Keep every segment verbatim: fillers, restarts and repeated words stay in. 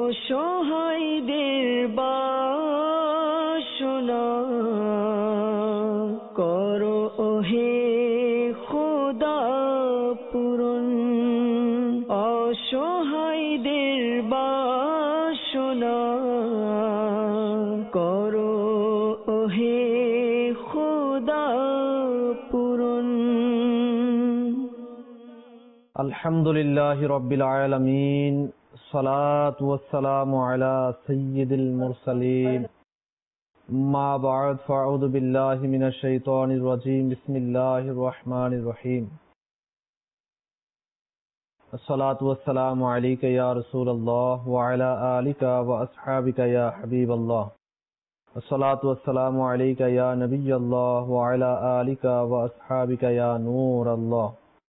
অসহায়দের বাসনা করো ওহে খোদা পূরণ। অসহায়দের বাসনা করো ওহে খোদা পূরণ। আলহামদুলিল্লাহি রাব্বিল আলামিন, সালাতু ওয়াসসালামু আলা সাইয়্যিদিল মুরসালিন, মা বা'দ, ফাআউযু বিল্লাহি মিনাশ শাইতানির রাজীম, বিসমিল্লাহির রহমানির রহিম। আসসালাতু ওয়াসসালামু আলাইকা ইয়া রাসূলুল্লাহ ওয়া আলা আলিকা ওয়া আসহাবিকা ইয়া হাবিবাল্লাহ। আসসালাতু ওয়াসসালামু আলাইকা ইয়া নাবিয়্যাল্লাহ ওয়া আলা আলিকা ওয়া আসহাবিকা ইয়া নূরাল্লাহ।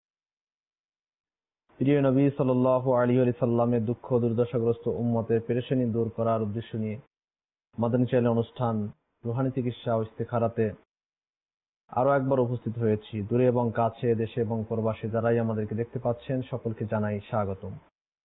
প্রিয় নবী সাল্লাল্লাহু আলাইহি ওয়াসাল্লামের দুঃখ দুর্দশাগ্রস্ত উম্মতের পেরেশানি দূর করার উদ্দেশ্য নিয়ে মাদানী চ্যানেল অনুষ্ঠান রুহানি চিকিৎসা ও ইস্তেখারাতে আরো একবার উপস্থিত হয়েছি। দূরে এবং কাছে, দেশে এবং প্রবাসে যারাই আমাদেরকে দেখতে পাচ্ছেন সকলকে জানাই স্বাগতম।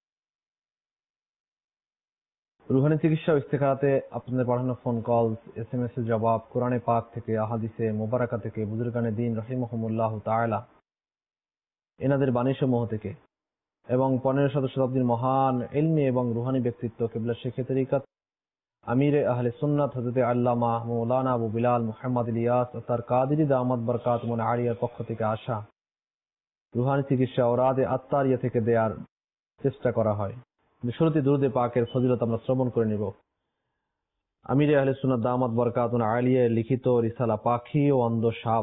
রুহানি চিকিৎসা ও ইস্তেখারাতে আপনাদের পাঠানো phone call, S M S এর জবাব, কোরআনে পাক থেকে, আহাদিসে মুবারাকা থেকে, বুজুর্গানে দ্বীন রাহিমাহুমুল্লাহ তাআলা এনাদের বাণীসমূহ থেকে এবং পনেরো শত শতাব্দীর মহান ইলমি এবং রুহানি ব্যক্তিত্ব কিবলা শেখে তরিকত আমিরে আহলে সুন্নাত হযরত আল্লামা মাওলানা আবু বিলাল মুহাম্মদ ইলিয়াস আতার কাদেরী দামাত বরকাতুহুল আলিয়ার পক্ষ থেকে আসা রুহানি চিকিৎসা ও রাদে আত্তারিয়া থেকে দেওয়ার চেষ্টা করা হয়। শুরুতে দুরুদে পাকের ফজিলত আমরা শ্রবণ করে নিব। আমিরে আহলে সুন্নাত দামাত বরকাতুহুল আলিয়ার লিখিত রিসালা পাখি ও অন্ধ সাপ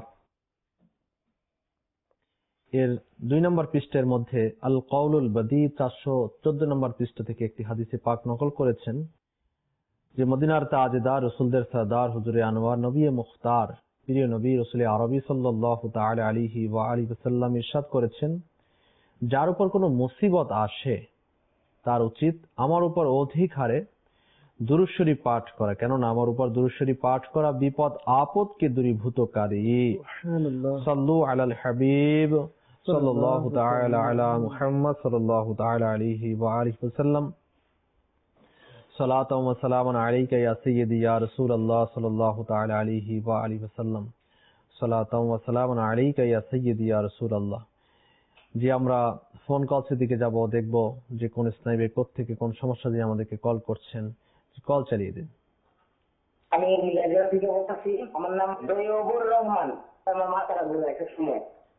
এর দুই নম্বর পৃষ্ঠের মধ্যে আল কাউলুল বাদী চারশো চোদ্দ নম্বর পৃষ্ঠ থেকে একটি হাদিসে পাক নকল করেছেন যে মদিনার তাজদার রাসূলদের সরদার হুজুরে আনোয়ার নবী মুখতার প্রিয় নবী রাসূল আরবি সাল্লাল্লাহু তাআলা আলাইহি ওয়া আলিহি ওয়াসাল্লাম ইরশাদ করেছেন, যার উপর কোনো মুসিবত আসে তার উচিত আমার উপর অধিক হারে দুরূদ শরীফ পাঠ করা, কেননা আমার উপর দুরূদ শরীফ পাঠ করা বিপদ আপদকে দূরীভূতকারী। সুবহানাল্লাহ। সাল্লু আলাল হাবিব সাল্লাল্লাহু তাআলা আলা মুহাম্মদ সাল্লাল্লাহু তাআলা আলাইহি ওয়া আলিহি ওয়াসাল্লাম। সালাতু ওয়া সালামুন আলাইকা ইয়া সাইয়্যিদি ইয়া রাসূলুল্লাহ সাল্লাল্লাহু তাআলা আলাইহি ওয়া আলিহি ওয়াসাল্লাম। সালাতু ওয়া সালামুন আলাইকা ইয়া সাইয়্যিদি ইয়া রাসূলুল্লাহ। যে আমরা ফোন কলসের দিকে যাব, দেখব যে কোন স্নাইবে থেকে কোন সমস্যা দিয়ে আমাদেরকে কল করছেন। কল চালিয়ে দিন। আমি মিলাগ্রাম থেকে বলছি, আমার নাম তৈয়বুর রহমান। আমার মাথাটা ঘুরে একটা সময়।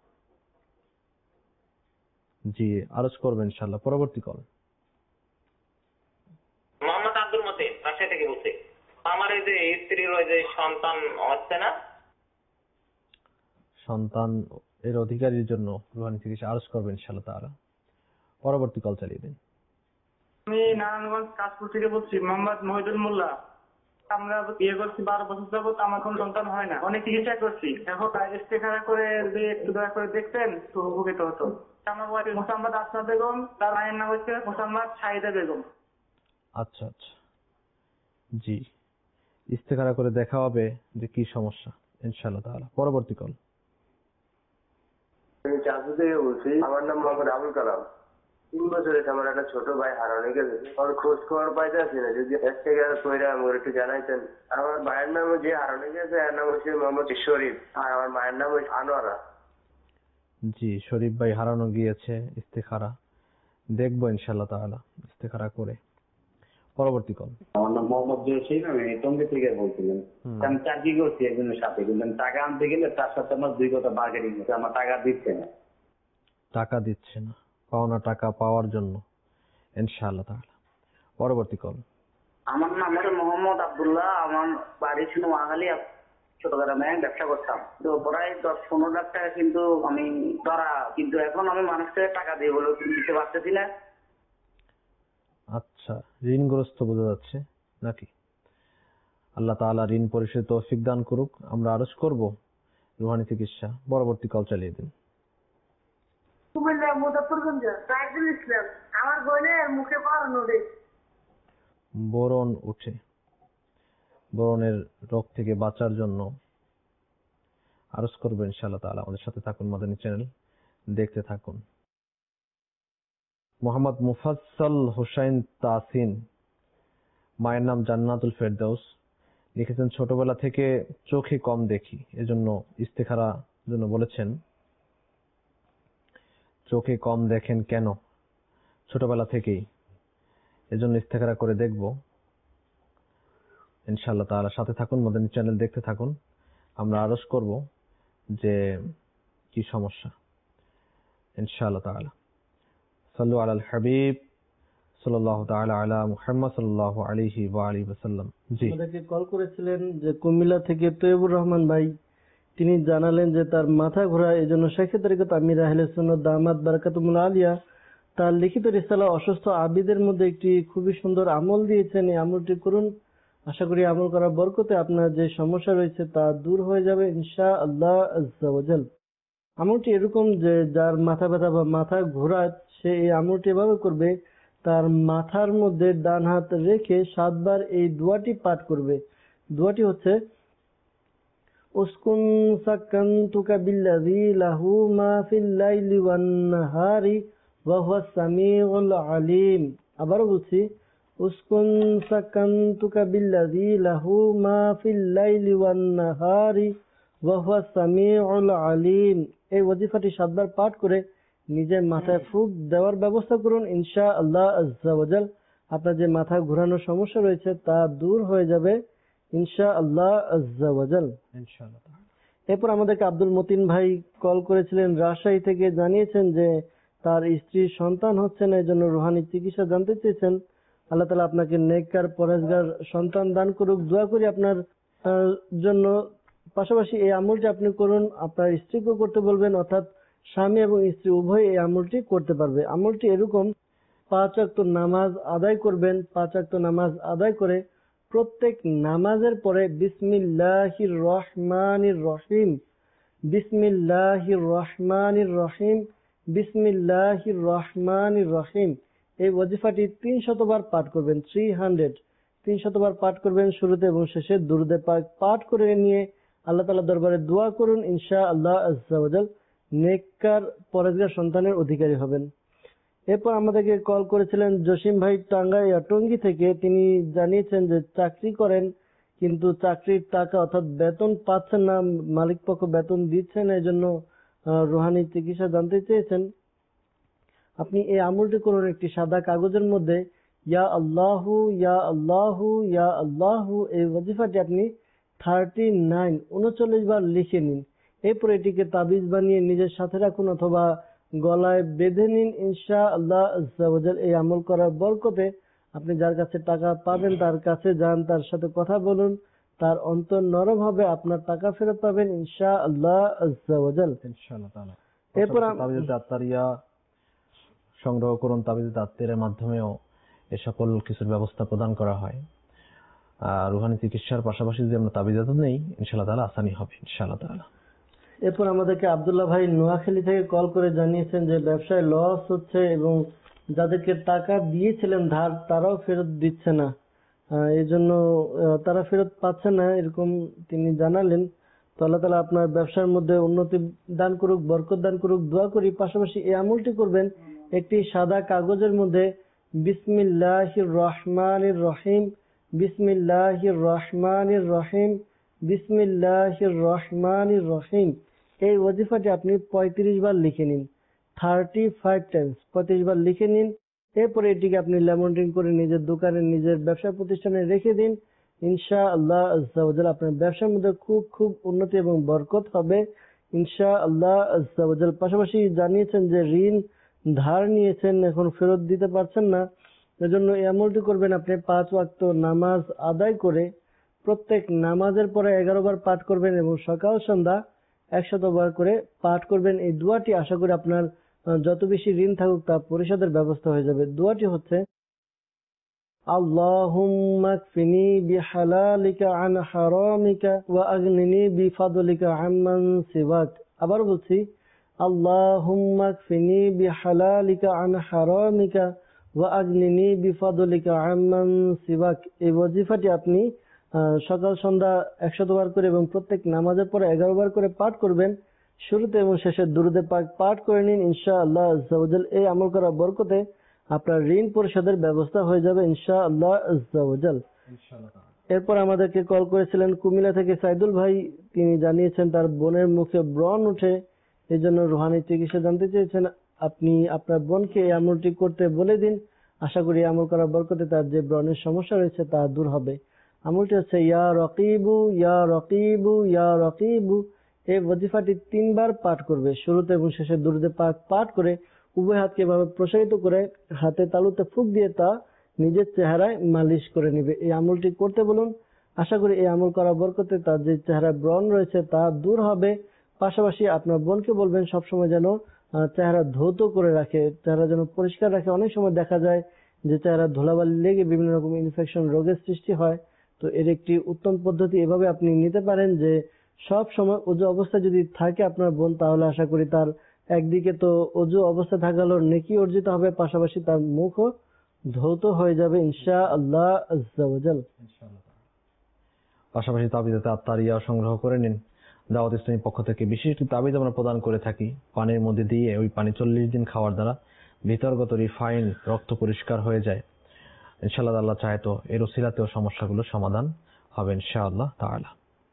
জি, আরজ করবেন ইনশাআল্লাহ। পরবর্তী কল মোহাম্মদ আব্দুল মতিন রাজশাহী থেকে বলছি। আমার এই যে স্ত্রীর ওই যে সন্তান হচ্ছে না, সন্তান এর অধিকারীর জন্য রুহানি চিকিৎসা আরজ করবেন ইনশাআল্লাহ তাআলা। পরবর্তী কল চালিয়ে দিন। আমি নারায়ণগঞ্জ কাশপুর থেকে বলছি, মোহাম্মদ মহিদুল মোল্লা। আমরা বিয়ে করছি বারো বছর যাবত, আমার কোন সন্তান হয় না। অনেক চিকিৎসা করছি, এখন ইস্তেখারা করে একটু দয়া করে দেখতেন তো উপকৃত হতো। আমার ওয়াইফ মোসাম্মদ আসনা বেগম, তার মায়ের নাম হচ্ছে মোসাম্মদ শাহিদা বেগম। আচ্ছা আচ্ছা, জি, ইস্তেখারা করে দেখা হবে যে কি সমস্যা ইনশাআল্লাহ তাআলা। পরবর্তী কল। আমি চাকরি থেকে বলছি, আমার নাম মোহাম্মদ আবুল কালাম। তিন বছরে আমার একটা ছোট ভাই হারানো গেছে, আমার খোঁজ খবর পাইতেছি না, যদি আমার একটু জানাইতেন। আমার ভাইয়ের নাম যে হারানো গেছে এর নাম হচ্ছে মোহাম্মদ শরীফ, আর আমার মায়ের নাম হচ্ছে আনোয়ারা। জি, শরীফ ভাই হারানো গিয়েছে, ইস্তেখারা দেখবো ইনশাআল্লাহ তাআলা ইস্তেখারা করে। পরবর্তী কল। আমার নাম মোহাম্মদ জসিম, আমি টঙ্গী থেকে বলছিলাম। আমি চাকরি করছি একজনের সাথে, কিন্তু টাকা আনতে গেলে তার সাথে আমার দুই কথা বার্গেনিং হচ্ছে, আমার টাকা দিচ্ছে না। টাকা দিচ্ছে না, পাওনা টাকা পাওয়ার জন্য ইনশাআল্লাহ তাআলা। পরবর্তী কল। আমার নাম হচ্ছে মোহাম্মদ আব্দুল্লাহ। আমার বাড়ি ছিল মাহালি, ছোটগ্রামে ব্যবসা করতাম। তো প্রায় দশ পনেরো লাখ টাকা কিন্তু আমি ধরা, কিন্তু এখন আমি মানুষকে টাকা দিয়ে বলে দিতে পারতেছি না। আচ্ছা, ঋণগ্রস্ত বোঝা যাচ্ছে নাকি? আল্লাহ তাআলা ঋণ পরিশোধের তৌফিক দান করুক। আমরা আরজ করব রুহানি চিকিৎসা। পরবর্তী কল চালিয়ে দিন। আমার বোনের মুখে বোরন উঠে, বোরনের রোগ থেকে বাঁচার জন্য আরজ করব ইনশাআল্লাহ তাআলা। আমাদের সাথে থাকুন, মাদানী চ্যানেল দেখতে থাকুন। মোহাম্মদ মুফাসসাল হোসাইন তাসিন মায়ের নাম জান্নাতুল ফেরদৌস, লিখেছেন ছোটবেলা থেকে চোখে কম দেখি, এজন্য ইস্তেখারা জন্য বলেছেন। চোখে কম দেখেন কেন? ছোটবেলা থেকেই, এজন্য ইস্তেখারা করে দেখব ইনশাআল্লাহ তাআলা। সাথে থাকুন, মাদানী চ্যানেল দেখতে থাকুন। আমরা আরজ করব যে কি সমস্যা ইনশাআল্লাহ তাআলা। সাল্লু আলাল হাবিব সাল্লাল্লাহু তাআলা আলা মুহাম্মদ সাল্লাল্লাহু আলাইহি ওয়া আলিহি ওয়াসাল্লাম। জি, আমাদেরকে কল করেছিলেন যে কুমিল্লা থেকে তৈয়বুর রহমান ভাই, তিনি জানালেন যে তার মাথা ঘোরা, এজন্য শেখ তরিকত আমির আহলে সুন্নাত দামাত বারাকাতুহুল আলিয়া তার লিখিত রিসালা অসুস্থ আবিদের মধ্যে একটি খুবই সুন্দর আমল দিয়েছেন। এই আমলটি করুন, আশা করি আমল করার বরকতে আপনার যে সমস্যা রয়েছে তা দূর হয়ে যাবে ইনশাআল্লাহ আজ্জা ওয়া জাল। আমলটি এরকম যে যার মাথা ব্যথা বা মাথা ঘোরা, সে এই আমলটি এভাবে করবে, তার মাথার মধ্যে ডান হাত রেখে সাতবার এই দোয়াটি পাঠ করবে। দোয়াটি হচ্ছে উসকুন সাকানতুকা বিল্লাযী লাহু মা ফিল লাইলি ওয়ান নাহারি ওয়া হুয়াস সামিউল আলিম। আবারও বলছি, উসকুন সাকানতুকা বিল্লাযী লাহু মা ফিল লাইলি ওয়ান নাহারি ওয়া হুয়াস সামিউল আলিম। এই ওয়াজিফাটি সাতবার পাঠ করে নিজের মাথায় ফুঁক দেওয়ার ব্যবস্থা করুন ইনশাআল্লাহ আজ্জা ওয়া জাল। আপনার যে মাথা ঘোরানোর সমস্যা রয়েছে তা দূর হয়ে যাবে ইনশাআল্লাহ আজ্জা ওয়া জাল। ইনশাআল্লাহ। এরপর আমাদেরকে আব্দুল মতিন ভাই কল করেছিলেন রাজশাহী থেকে, জানিয়েছেন যে তার স্ত্রীর সন্তান হচ্ছে না, এজন্য রুহানি চিকিৎসা জানতে চেয়েছেন। আল্লাহ তাআলা আপনাকে নেককার পরেজগার সন্তান দান করুক, দোয়া করি আপনার জন্য। পাশাপাশি এই আমলটি আপনি করুন, আপনার স্ত্রীকেও করতে বলবেন, অর্থাৎ স্বামী এবং স্ত্রী উভয় এই আমলটি করতে পারবে। আমলটি এরকম, পাঁচ ওয়াক্ত নামাজ আদায় করবেন। পাঁচ ওয়াক্ত নামাজ আদায় করে প্রত্যেক নামাজের পরে বিসমিল্লাহির রহমানির রহিম, বিসমিল্লাহির রহমানির রহিম, বিসমিল্লাহির রহমানির রহিম এই ওয়াজিফাটি তিন শতবার পাঠ করবেন। থ্রি হান্ড্রেড তিন শতবার পাঠ করবেন শুরুতে এবং শেষে দুরূদে পাক পাঠ করে নিয়ে আল্লাহ তাআলার দরবারে দোয়া করুন ইনশাআল্লাহ আজ্জা ওয়া জাল। নেককার পরেজগার সন্তানের অধিকারী হবেন। এরপর আমাদেরকে কল করেছিলেন জসিম ভাই টাঙ্গাইয়া টঙ্গী থেকে, তিনি জানিয়েছেন যে চাকরি করেন কিন্তু চাকরির টাকা অর্থাৎ বেতন পাচ্ছেন না, মালিক পক্ষ বেতন দিচ্ছে না, এই জন্য রুহানি চিকিৎসা জানতে চেয়েছেন। আপনি এই আমলটি করুন, একটি সাদা কাগজের মধ্যে ইয়া আল্লাহু ইয়া আল্লাহু ইয়া আল্লাহু এই ওয়াজিফাটি আপনি থার্টি নাইন উনচল্লিশ বার লিখে নিন। এরপর এটিকে তাবিজ বানিয়ে নিজের সাথে রাখুন অথবা গলায় বেঁধে নিন ইনশাআল্লাহ আজ্জা ওয়া জাল। এই আমল করার বরকতে আপনি যার কাছে টাকা পাবেন তার কাছে যান, তার সাথে কথা বলুন, তার অন্তর নরম হবে, আপনার টাকা ফেরত পাবেন ইনশাআল্লাহ আজ্জা ওয়া জাল ইনশাআল্লাহ তাআলা। এরপর তাবিজ আত্তারিয়া সংগ্রহ করুন, তাবিজ আত্তারিয়ার মাধ্যমেও এ সকল কিছুর ব্যবস্থা প্রদান করা হয়। আর রুহানি চিকিৎসার পাশাপাশি যদি আমরা তাবিজাত নেই ইনশাআল্লাহ তাআলা আসানি হবে ইনশাআল্লাহ তাআলা। এরপর আমাদেরকে আব্দুল্লাহ ভাই নোয়াখালী থেকে কল করে জানিয়েছেন যে ব্যবসায় লস হচ্ছে এবং যাদেরকে টাকা দিয়েছিলেন ধার তারাও ফেরত দিচ্ছে না, এই জন্য তারা ফেরত পাচ্ছে না, এরকম তিনি জানালেন। তো আল্লাহ তাআলা আপনার ব্যবসার মধ্যে উন্নতি দান করুক, বরকত দান করুক, দোয়া করি। পাশাপাশি এই আমলটি করবেন, একটি সাদা কাগজের মধ্যে বিসমিল্লাহির রহমানির রহিম, বিসমিল্লাহির রহমানির রহিম, বিসমিল্লাহির রহমানির রহিম এই ওয়াজিফাটি আপনি পঁয়ত্রিশ বার লিখে নিন। থার্টি ফাইভ টাইমস পঁয়ত্রিশ বার লিখে নিন। এরপরে এটিকে আপনি লেমন ড্রিঙ্ক করে নিজের দোকানে নিজের ব্যবসা প্রতিষ্ঠানে রেখে দিন ইনশাআল্লাহ আজ্জা ওয়া জাল। আপনার ব্যবসার মধ্যে খুব খুব উন্নতি এবং বরকত হবে ইনশাআল্লাহ আজ্জা ওয়া জাল। পাশাপাশি জানিয়েছেন যে ঋণ ধার নিয়েছেন, এখন ফেরত দিতে পারছেন না, এজন্য এই আমলটি করবেন। আপনি পাঁচ ওয়াক্ত নামাজ আদায় করে প্রত্যেক নামাজের পরে এগারো বার পাঠ করবেন এবং সকাল সন্ধ্যা একশত বার করে পাঠ করবেন। এই দোয়াটি আশা করি আপনার যত বেশি ঋণ থাকুক তা পরিশোধের ব্যবস্থা হয়ে যাবে। দোয়াটি হচ্ছে আল্লাহুম্মা কফিনি বিহালালিকা আন হারামিকা ওয়া আগনিনি বিফাদলিকা আম্মান সিওয়াক। আবার বলছি, আল্লাহুম্মা কফিনি বিহালালিকা আন হারামিকা ওয়া আগনিনি বিফাদলিকা আম্মান সিওয়াক। এই ওয়াজিফাটি আপনি সকাল সন্ধ্যা একশত বার করে এবং প্রত্যেক নামাজের পরে এগারো বার করে পাঠ করবেন। শুরুতে এবং শেষে দুরূদে পাক পাঠ করে নিন ইনশাআল্লাহ আজ্জা ওয়া জাল। এই আমল করার বরকতে আপনার ঋণ পরিশোধের ব্যবস্থা হয়ে যাবে ইনশাআল্লাহ আজ্জা ওয়া জাল। এরপর আমাদেরকে কল করেছিলেন কুমিল্লা থেকে সাইদুল ভাই। তিনি জানিয়েছেন তার বোনের মুখে ব্রণ উঠে, এই জন্য রুহানি চিকিৎসা জানতে চেয়েছেন। আপনি আপনার বোনকে এই আমলটি করতে বলে দিন, আশা করি আমল করার বরকতে তার যে ব্রণের সমস্যা রয়েছে তা দূর হবে। আমলটি হচ্ছে ইয়া রকিবু ইয়া রকিবু ইয়া রকিবু। এই ওয়াজিফাটি তিনবার পাঠ করবে, শুরুতে এবং শেষে দুরুদে পাক পাঠ করে উভয় হাতকে এভাবে প্রসারিত করে হাতে তালুতে ফুঁক দিয়ে তা নিজের চেহারায় মালিশ করে নিবে। এই আমলটি করতে বলুন, আশা করি এই আমল করার বরকতে তার যে চেহারায় ব্রণ রয়েছে তা দূর হবে। পাশাপাশি আপনার বোনকে বলবেন সবসময় যেন চেহারা ধৌত করে রাখে, চেহারা যেন পরিষ্কার রাখে। অনেক সময় দেখা যায় যে চেহারা ধুলাবালি লেগে বিভিন্ন রকম ইনফেকশন রোগের সৃষ্টি হয়। তো এর একটি উত্তম পদ্ধতি এভাবে আপনি নিতে পারেন যে সব সময় অজু অবস্থা যদি থাকে আপনার বোন, তাহলে আশা করি তার একদিকে তো অজু অবস্থা থাকার নেকি অর্জিত হবে, পাশাপাশি তার মুখও ধৌত হয়ে যাবে ইনশাআল্লাহ আজ্জা ওয়া জাল। পাশাপাশি তাবিজাতে আত্মারিয়া সংগ্রহ করে নিন। দাওয়াত ইসলামীর পক্ষ থেকে বিশেষ একটি তাবিজ আমরা প্রদান করে থাকি। পানির মধ্যে দিয়ে ওই পানি চল্লিশ দিন খাওয়ার দ্বারা ভিতরগত রিফাইন রক্ত পরিষ্কার হয়ে যায়। ইনশাআল্লাহ আল্লাহ চাহে তো এর ওসিলাতেও সমস্যাগুলো সমাধান হবে ইনশাআল্লাহ তাআলা।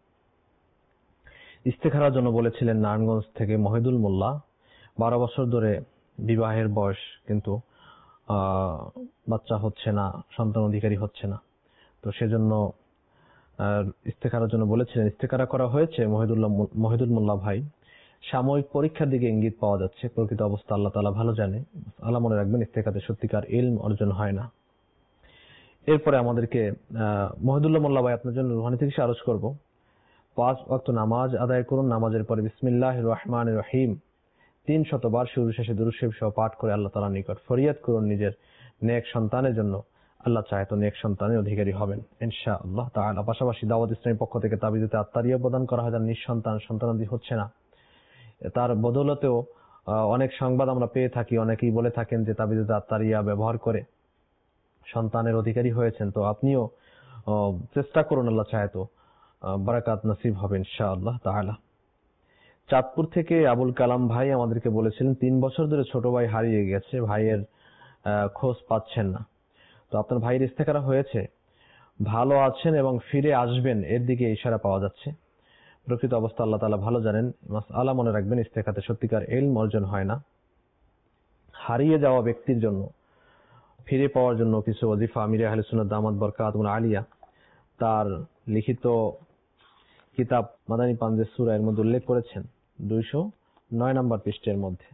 ইস্তেখারার জন্য বলেছিলেন নারায়ণগঞ্জ থেকে মহিদুল মোল্লা। বারো বছর ধরে বিবাহের বয়স, কিন্তু আহ বাচ্চা হচ্ছে না, সন্তান অধিকারী হচ্ছে না। তো সেজন্য ইস্তেখারার জন্য বলেছিলেন। ইস্তেখারা করা হয়েছে মহিদুল্লাহ মহিদুল মোল্লা ভাই। সাময়িক পরীক্ষার দিকে ইঙ্গিত পাওয়া যাচ্ছে, প্রকৃত অবস্থা আল্লাহ তাআলা ভালো জানে। আল্লাহ মনে রাখবেন, ইস্তেখারাতে সত্যিকার ইলম অর্জন হয় না। এরপরে আমাদেরকে আহ মহিদুল্লাহ মোল্লা ভাই আপনার জন্য রুহানি চিকিৎসা আরজ করব। পাঁচ ওয়াক্ত নামাজ আদায় করুন। নামাজের পরে বিসমিল্লাহির রহমানির রহিম তিন শতবার শুরু শেষে দুরূদ শরীফ সহ পাঠ করে আল্লাহ তাআলার নিকট ফরিয়াদ করুন নিজের নেক সন্তানের জন্য। আল্লাহ চাহে তো নেক সন্তানের অধিকারী হবেন ইনশাআল্লাহ তাআলা। পাশাপাশি দাওয়াত ইসলামীর পক্ষ থেকে তাবিজাতে আত্মারিয়া প্রদান করা হয়, যার নিঃসন্তান সন্তানাদি হচ্ছে না। তার বদৌলতেও অনেক সংবাদ আমরা পেয়ে থাকি। অনেকেই বলে থাকেন যে তাবিজাতে আত্মারিয়া ব্যবহার করে সন্তানের অধিকারী হয়েছেন। তো আপনিও চেষ্টা করুন, আল্লাহ চাহে তো বারাকাত নসিব হবে ইনশাআল্লাহ তাআলা। চাঁদপুর থেকে আবুল কালাম ভাই আমাদেরকে বলেছিলেন তিন বছর ধরে ছোট ভাই হারিয়ে গেছে, ভাইয়ের খোঁজ পাচ্ছেন না। তো আপনার ভাইয়ের ইস্তেখারা হয়েছে, ভালো আছেন এবং ফিরে আসবেন এর দিকে ইশারা পাওয়া যাচ্ছে। প্রকৃত অবস্থা আল্লাহ তাআলা ভালো জানেন। মাসআলা মনে রাখবেন, ইস্তেখারাতে সত্যিকার ইলম অর্জন হয় না। হারিয়ে যাওয়া ব্যক্তির জন্য ফিরে পাওয়ার জন্য কিছু ওয়াজিফা আমিরে আহলে সুন্নাত দামাত বরকাতুল আলিয়া তার লিখিত কিতাব মাদানী পাঞ্জের সূরা এর মধ্যে উল্লেখ করেছেন দুইশো নয় নম্বর পৃষ্ঠার মধ্যে।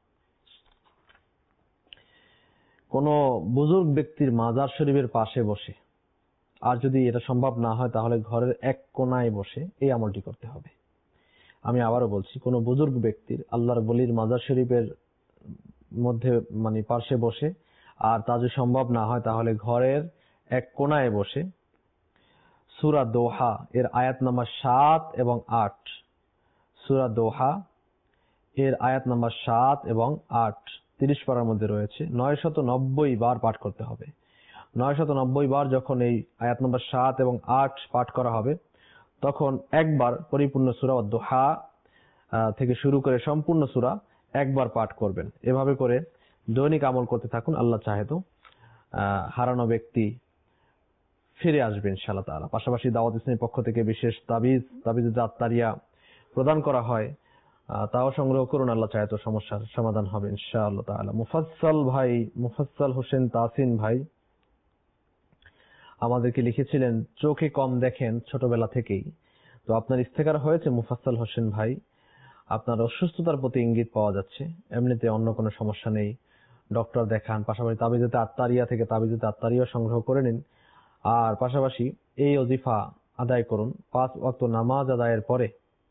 কোন বুজুর্গ ব্যক্তির মাজার শরীফের পাশে বসে, আর যদি এটা সম্ভব না হয় তাহলে ঘরের এক কোনায় বসে এই আমলটি করতে হবে। আমি আবারও বলছি, কোন বুজুর্গ ব্যক্তির আল্লাহর বলির মাজার শরীফের মধ্যে মানে পাশে বসে, আর তা যদি সম্ভব না হয় তাহলে ঘরের এক কোনায় বসে সূরা দোহা এর আয়াত নাম্বার সাত এবং আট, সূরা দোহা এর আয়াত নাম্বার সাত এবং আট তিরিশ পারার মধ্যে রয়েছে, নয় শত নব্বই বার পাঠ করতে হবে। নয় শত নব্বই বার যখন এই আয়াত নাম্বার সাত এবং আট পাঠ করা হবে, তখন একবার পরিপূর্ণ সূরা দোহা থেকে শুরু করে সম্পূর্ণ সূরা একবার পাঠ করবেন। এভাবে করে দৈনিক আমল করতে থাকুন। আল্লাহ চাহে তো হারানো ব্যক্তি ফিরে আসবে ইনশাআল্লাহ তাআলা। পাশাপাশি দাওয়াত ইসলামীর পক্ষ থেকে বিশেষ তাবিজ তাবিজ আত্মারিয়া প্রদান করা হয়, তাও সংগ্রহ করুন। আল্লাহ চাহে তো সমস্যার সমাধান হবে ইনশাআল্লাহ তাআলা। মুফাসসাল ভাই, মুফাসসাল হোসেন তাসিন ভাই আমাদেরকে লিখেছিলেন চোখে কম দেখেন ছোটবেলা থেকেই। তো আপনার ইস্তেখারা হয়েছে মুফাসসাল হোসেন ভাই, আপনার অসুস্থতার প্রতি ইঙ্গিত পাওয়া যাচ্ছে, এমনিতে অন্য কোনো সমস্যা নেই, ডক্টর দেখান। পাশাপাশি তাবিজাতে আত্মারিয়া থেকে তাবিজাতে আত্মারিয়া সংগ্রহ করে নিন। আর পাশাপাশি এই ওজিফা আদায় করুন। পাঁচ ওয়াক্ত নামাজ আদায়ের পরে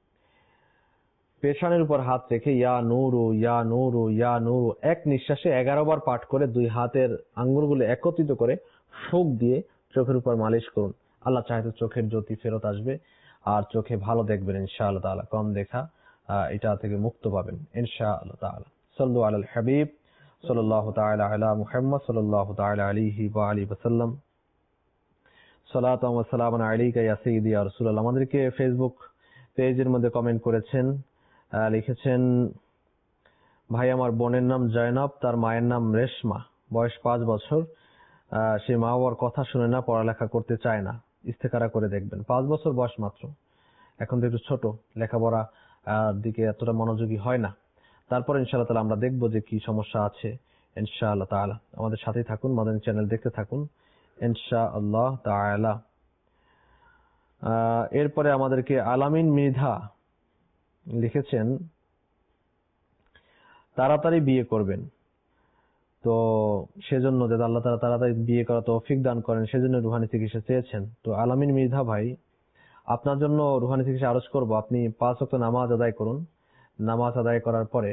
পেশানের উপর হাত রেখে ইয়া নূরু ইয়া নূরু ইয়া নূরু এক নিঃশ্বাসে এগারো বার পাঠ করে দুই হাতের আঙ্গুলগুলো একত্রিত করে ফুঁক দিয়ে চোখের উপর মালিশ করুন। আল্লাহ চাহে তো চোখের জ্যোতি ফেরত আসবে আর চোখে ভালো দেখবেন ইনশাআল্লাহ তাআলা। কম দেখা এটা থেকে মুক্ত পাবেন ইনশাআল্লাহ তাআলা। সাল্লু আলাল হাবিব সাল্লাল্লাহু তাআলা আলা মুহাম্মদ সাল্লাল্লাহু তাআলা আলাইহি ওয়া আলিহি ওয়াসাল্লাম। সালাতু ওয়া সালামু আলাইকা ইয়া সাইয়্যিদি ইয়া রাসূলুল্লাহ। আমাদেরকে ফেসবুক পেজের মধ্যে কমেন্ট করেছেন, লিখেছেন ভাই আমার বোনের নাম জয়নব, তার মায়ের নাম রেশমা, বয়স পাঁচ বছর, আহ, সে মা বাবার কথা শুনে না, পড়ালেখা করতে চায় না। ইস্তেখারা করে দেখবেন, পাঁচ বছর বয়স মাত্র, এখন তো একটু ছোট, লেখাপড়া আহ, দিকে এতটা মনোযোগী হয় না। তারপর ইনশাআল্লাহ তাআলা আমরা দেখবো যে কি সমস্যা আছে ইনশাআল্লাহ তাআলা। আমাদের সাথেই থাকুন, মাদানী চ্যানেল দেখতে থাকুন ইনশাআল্লাহ তাআলা। আহ, এরপরে আমাদেরকে আলামিন মৃধা লিখেছেন তাড়াতাড়ি বিয়ে করবেন, তো সেজন্য যাতে আল্লাহ তাআলা তাড়াতাড়ি বিয়ে করা তৌফিক দান করেন, সেজন্য রুহানি চিকিৎসা চেয়েছেন। তো আলামিন মৃধা ভাই, আপনার জন্য রুহানি চিকিৎসা আরজ করব, আপনি পাঁচ ওয়াক্ত নামাজ আদায় করুন। নামাজ আদায় করার পরে,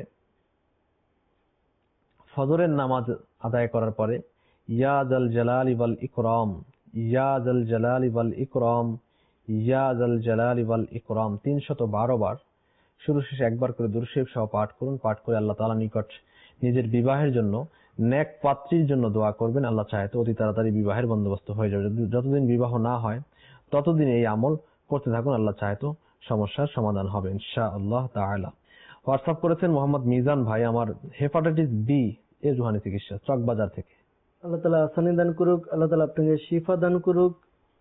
ফজরের নামাজ আদায় করার পরে ইয়া জাল জালালি ওয়াল ইকরাম, ইয়া জাল জালালি ওয়াল ইকরাম, ইয়া জাল জালালি ওয়াল ইকরাম তিনশত বারো বার শুরু শেষে একবার করে দুরূদ শরীফ সহ পাঠ করুন। পাঠ করে আল্লাহ তাআলার নিকট নিজের বিবাহের জন্য, নেক পাত্রীর জন্য দোয়া করবেন। আল্লাহ চাহে তো অতি তাড়াতাড়ি বিবাহের বন্দোবস্ত হয়ে যাবে। যতদিন বিবাহ না হয় ততদিন এই আমল করতে থাকুন, আল্লাহ চাহে তো সমস্যার সমাধান হবে ইনশাআল্লাহ তাআলা। হোয়াটসঅ্যাপ করেছেন মোহাম্মদ মিজান ভাই, আমার হেপাটাইটিস বি এর রুহানি চিকিৎসা, চকবাজার থেকে। আল্লাহ তাআলা আসানি দান করুক, আল্লাহ তাআলা আপনাকে শিফা দান করুক।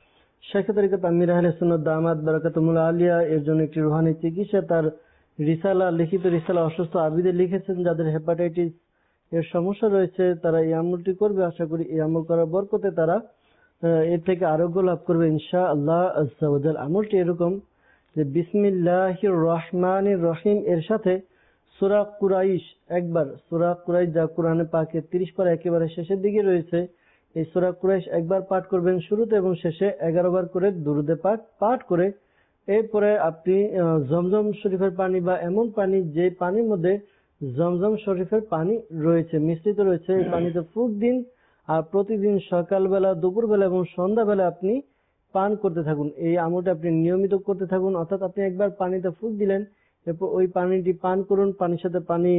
শেখ তরিকত আমির আহলে সুন্নাত দামাত বারাকাতুল আলিয়া এর জন্য একটি রুহানি চিকিৎসা, তার রিসালা, লিখিত রিসালা অসুস্থ আবিদে লিখেছেন যাদের হেপাটাইটিস এর সমস্যা রয়েছে, তারা এই আমলটি করবে। আশা করি এই আমল করার বরকতে তারা এর থেকে আরোগ্য লাভ করবে ইনশাআল্লাহ আযজা ওয়া জাল। আমলটি এরকম যে বিসমিল্লাহির রহমানির রহিম এর সাথে সূরা কুরাইশ একবার, সূরা কুরাইশ যা কোরআনে পাকের তিরিশ পারা একেবারে শেষের দিকে রয়েছে, এই সূরা কুরাইশ একবার পাঠ করবেন শুরুতে এবং শেষে এগারো বার করে দুরূদে পাক পাঠ করে, এরপরে আপনি জমজম শরীফের পানি বা এমন পানি যে পানির মধ্যে জমজম শরীফের পানি রয়েছে, মিশ্রিত রয়েছে, এই পানিতে ফুঁক দিন আর প্রতিদিন সকালবেলা, দুপুরবেলা এবং সন্ধ্যাবেলা আপনি পান করতে থাকুন। এই আমলটা আপনি নিয়মিত করতে থাকুন, অর্থাৎ আপনি একবার পানিতে ফুঁক দিলেন, এরপর ওই পানিটি পান করুন, পানির সাথে পানি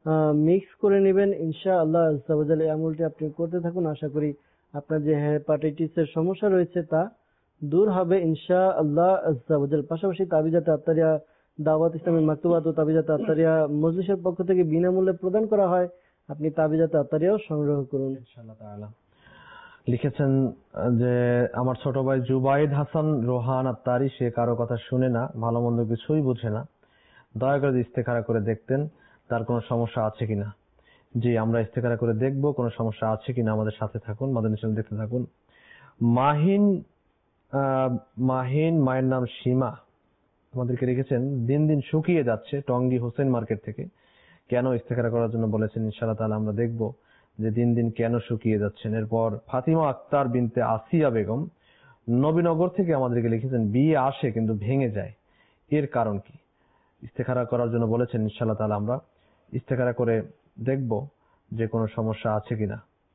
মিক্স করে নেবেন ইনশাআল্লাহ আযজা ওয়া জাল। এই আমলটি আপনি করতে থাকুন, আশা করি আপনার যে হেপাটাইটিস এর সমস্যা রয়েছে তা দূর হবে ইনশাআল্লাহ আযজা ওয়া জাল। পাশাপাশি তাবিজাত আত্তারিয়া দাওয়াত ইসলামী মাকতুবাত ও তাবিজাত আত্তারিয়া মজলিসের পক্ষ থেকে বিনামূল্যে প্রদান করা হয়, আপনি তাবিজাত আত্তারিয়াও সংগ্রহ করুন ইনশাআল্লাহ তাআলা। লিখেছেন যে আমার ছোট ভাই জুবাইদ হাসান রোহান আত্তারি, সে কারো কথা শুনে না, ভালো মন্দ কিছুই বুঝে না, দয়া করে ইস্তেখারা করে দেখতেন তার কোনো সমস্যা আছে কিনা। জি, আমরা ইস্তেখারা করে দেখবো কোনো সমস্যা আছে কিনা। আমাদের সাথে থাকুন, মাদানী চ্যানেল দেখতে থাকুন। মাহিন আহ মাহিন মায়ের নাম সীমা আমাদেরকে লিখেছেন দিন দিন শুকিয়ে যাচ্ছে, টঙ্গী হোসেন মার্কেট থেকে। কেন ইস্তেখারা করার জন্য বলেছেন, ইনশাআল্লাহ তাআলা আমরা দেখবো যে দিন দিন কেন শুকিয়ে যাচ্ছেন। এরপর ফাতিমা আক্তার বিনতে আসিয়া বেগম নবীনগর থেকে আমাদেরকে লিখেছেন বিয়ে আসে কিন্তু ভেঙে যায়, এর কারণ কি? ইস্তেখারা করার জন্য বলেছেন, ইনশাআল্লাহ তাআলা আমরা ইস্তেখারা করে দেখবো যে কোনো সমস্যা আছে কিনা।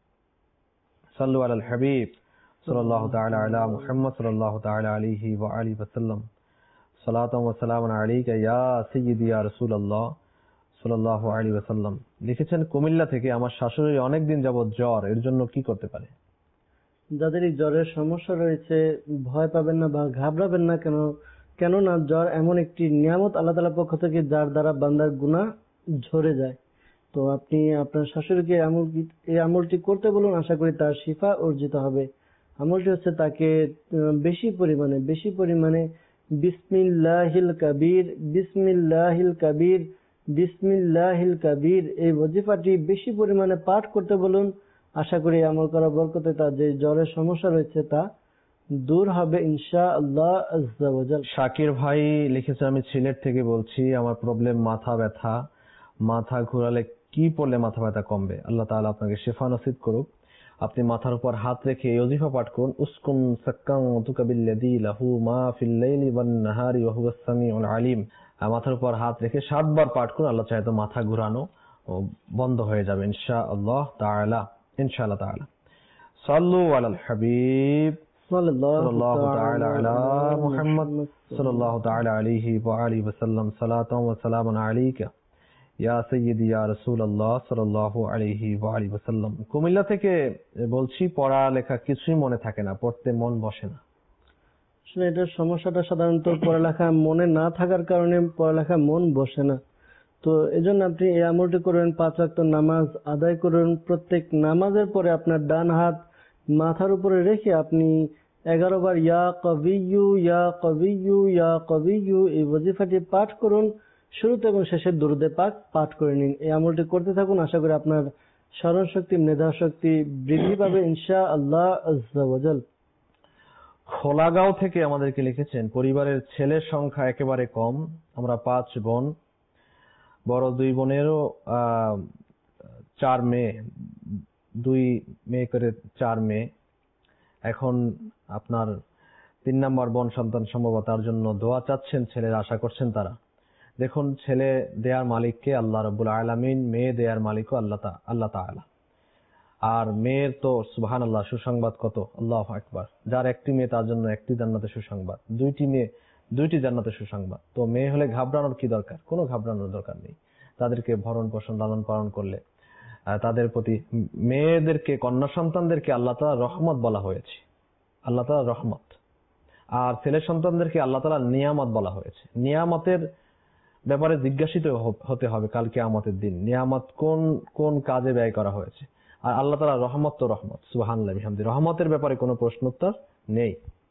সাল্লু আলাল হাবিব সাল্লাল্লাহু তাআলা আলা মুহাম্মদ সাল্লাল্লাহু তাআলা আলাইহি ওয়া আলিহি ওয়াসাল্লাম। সালাতু ওয়া সালামুন আলাইকা ইয়া সাইয়্যিদি ইয়া রাসূলুল্লাহ সাল্লাল্লাহু আলাইহি ওয়াসাল্লাম। লিখেছেন কুমিল্লা থেকে, আমার শাশুড়ির অনেকদিন যাবত জ্বর, এর জন্য কি করতে পারে? যাদের এই জ্বরের সমস্যা রয়েছে ভয় পাবেন না বা ঘাবড়াবেন না, কেন কেননা জ্বর এমন একটি নিয়ামত আল্লাহ তাআলার পক্ষ থেকে যার দ্বারা বান্দার গুনাহ ঝরে যায়। তো আপনি আপনার শাশুড়িকে এই আমলটি করতে বলুন, আশা করি তার শিফা অর্জিত হবে। আমলটি হচ্ছে তাকে বেশি পরিমাণে বেশি পরিমাণে বিসমিল্লাহিল কাবীর বিসমিল্লাহিল কাবীর বিসমিল্লাহিল কাবীর এই ওয়াজিফাটি বেশি পরিমাণে পাঠ করতে বলুন। আশা করি আমল করার বরকতে তার যে জ্বরের সমস্যা রয়েছে তা দূর হবে ইনশাআল্লাহ আযজা ওয়া জাল। শাকির ভাই লিখেছে, আমি সিলেট থেকে বলছি, আমার প্রবলেম মাথা ব্যথা, মাথা ঘোরালে কি পড়লে মাথা ব্যথা কমবে? আল্লাহ তাআলা আপনাকে শিফা নসিব করুক। আপনি মাথার উপর হাত রেখে এই ওয়াজিফা পাঠ করুন, উসকুন সাক্কান তুকাবিল্লাযী লাহু মা ফিল লাইলি ওয়ান নাহারি ওয়া হুয়াস সামিউল আলিম। মাথার উপর হাত রেখে সাতবার পাঠ করুন, আল্লাহ চাহে তো মাথা ঘোরানো বন্ধ হয়ে যাবে ইনশাআল্লাহ তাআলা ইনশাআল্লাহ তাআলা। সাল্লু আলাল হাবিব সাল্লাল্লাহু তাআলা আলা মুহাম্মদ সাল্লাল্লাহু তাআলা আলাইহি ওয়া আলিহি ওয়াসাল্লাম। সালাতু ওয়া সালামুন আলাইকা ইয়া সাইয়্যিদি ইয়া রাসূলুল্লাহ সাল্লাল্লাহু আলাইহি ওয়া আলিহি ওয়াসাল্লাম। কুমিল্লা থেকে বলছি, পড়ালেখা কিছুই মনে থাকে না, পড়তে মন বসে না। আসলে এটার সমস্যাটা সাধারণত পড়ালেখা মনে না থাকার কারণে পড়ালেখা মন বসে না। তো এই জন্য আপনি এই আমলটি করবেন, পাঁচ ওয়াক্ত নামাজ আদায় করুন। প্রত্যেক নামাজের পরে আপনার ডান হাত মাথার উপরে রেখে আপনি এগারো বার ইয়া কবিয়্যু ইয়া কবিয়্যু ইয়া কবিয়্যু এই ওয়াজিফাটি পাঠ করুন। শুরুতে এবং শেষে দুরুদে পাক পাঠ করে নিন। এই আমলটি করতে থাকুন, আশা করি আপনার স্মরণ শক্তি, মেধা শক্তি বৃদ্ধি পাবে ইনশাআল্লাহ আজ্জা ওয়া জাল। খোলাগাঁও থেকে আমাদেরকে লিখেছেন, পরিবারের ছেলের সংখ্যা একেবারে কম, আমরা পাঁচ বোন, বড় দুই বোনেরও আহ চার মেয়ে, দুই মেয়ে করে চার মেয়ে। এখন আপনার তিন নম্বর বোন সন্তান সম্ভব, তার জন্য দোয়া চাচ্ছেন, ছেলের আশা করছেন তারা। দেখুন, ছেলে দেয়ার মালিককে আল্লাহ রাব্বুল আলামিন, মেয়ে দেয়ার মালিকও আল্লাহ আল্লাহ তাআলা। আর মেয়ের তো সুবহানাল্লাহ সুসংবাদ কত, আল্লাহু আকবার। যার একটি মেয়ে তার জন্য একটি জান্নাতের সুসংবাদ, দুইটি মেয়ে দুইটি জান্নাতের সুসংবাদ। তো মেয়ে হলে ঘাবড়ানোর কি দরকার? কোনো ঘাবড়ানোর দরকার নেই। তাদেরকে ভরণ পোষণ লালন পালন করলে, তাদের প্রতি, মেয়েদেরকে, কন্যা সন্তানদেরকে আল্লাহ তাআলা রহমত বলা হয়েছে, আল্লাহ তাআলা রহমত। আর ছেলে সন্তানদেরকে আল্লাহ তাআলা নিয়ামত বলা হয়েছে। নিয়ামতের ব্যাপারে জিজ্ঞাসিত হতে হবে কাল কিয়ামতের দিন, নিয়ামত কোন কোন কাজে ব্যয় করা হয়েছে। আর আল্লাহ তাআলা রহমত তো রহমত, সুবহানাল্লাহ বিহামদি, রহমতের ব্যাপারে কোনো প্রশ্ন উত্তর নেই।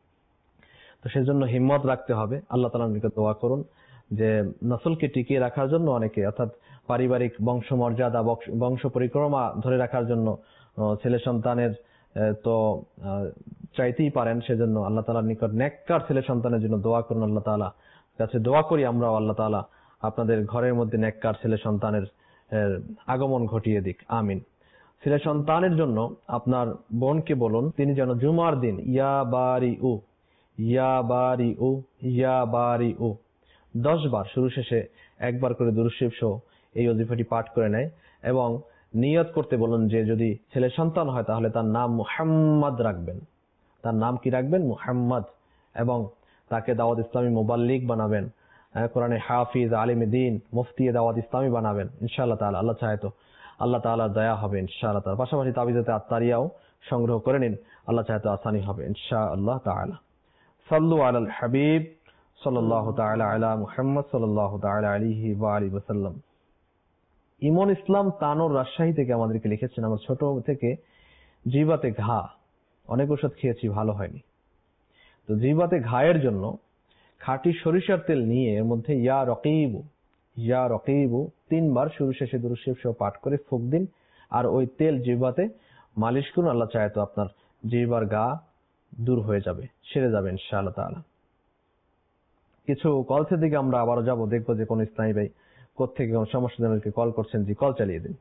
তো সেজন্য হিম্মত রাখতে হবে। আল্লাহ তাআলার নিকট দোয়া করুন যে নসলকে টিকিয়ে রাখার জন্য, অনেকে অর্থাৎ পারিবারিক বংশ মর্যাদা, বংশ পরিক্রমা ধরে রাখার জন্য ছেলে সন্তানের তো চাইতেই পারেন। সেজন্য আল্লাহ তাআলার নিকট নেককার ছেলে সন্তানের জন্য দোয়া করুন। আল্লাহ তাআলা কাছে দোয়া করি আমরাও, আল্লাহ তাআলা আপনাদের ঘরের মধ্যে নেককার ছেলে সন্তানের আগমন ঘটিয়ে দিক, আমিন। ছেলে সন্তানের জন্য আপনার বোনকে বলুন, তিনি যেন জুমার দিন ইয়া বারি উ ইয়া বারি উ ইয়া বারি উ দশ বার শুরু শেষে একবার করে দুরূদ শরীফ সহ এই ওজিফাটি পাঠ করে নেয়। এবং নিয়ত করতে বলুন যে যদি ছেলে সন্তান হয় তাহলে তার নাম মুহাম্মদ রাখবেন। তার নাম কি রাখবেন? মুহাম্মদ। এবং তাকে দাওয়াত ইসলামী মুবাল্লিগ বানাবেন, কোরআনে হাফিজ, আলিমে দ্বীন, মুফতি দাওয়াত ইসলামী বানাবেন ইনশাআল্লাহ তাআলা। আল্লাহ চাহে তো আল্লাহ তাআলার দয়া হবে ইনশাআল্লাহ তাআলা। পাশাপাশি তাবিজাতে আত্মারিয়াও সংগ্রহ করে নিন, আল্লাহ চাহে তো আসানি হবে ইনশাআল্লাহ তাআলা। সাল্লু আলাল হাবিব সাল্লাল্লাহু তাআলা আলা মুহাম্মদ সাল্লাল্লাহু তাআলা আলাইহি ওয়া আলিহি ওয়াসাল্লাম। ইমন ইসলাম তানোর রাজশাহী থেকে আমাদেরকে লিখেছেন, আমার ছোট থেকে জিহ্বাতে ঘা, অনেক ওষুধ খেয়েছি ভালো হয়নি। তো জিহ্বাতে ঘায়ের জন্য খাঁটি সরিষার তেল নিয়ে এর মধ্যে ইয়া রকিবু ইয়া রকিবু তিনবার শুরু শেষে দুরূদ শরীফ সহ পাঠ করে ফুঁক দিন। আর ওই তেল জিহ্বাতে মালিশ করুন। আল্লাহ চাহে তো আপনার জিহ্বার গা দূর হয়ে যাবে, সেরে যাবে ইনশাআল্লাহ তাআলা। কিছু কলসের দিকে আমরা আবারও যাব, দেখবো যে কোন ইসলামী ভাই কোথেকে কোন সমস্যাজনকে কল করছেন। জি, কল চালিয়ে দিন।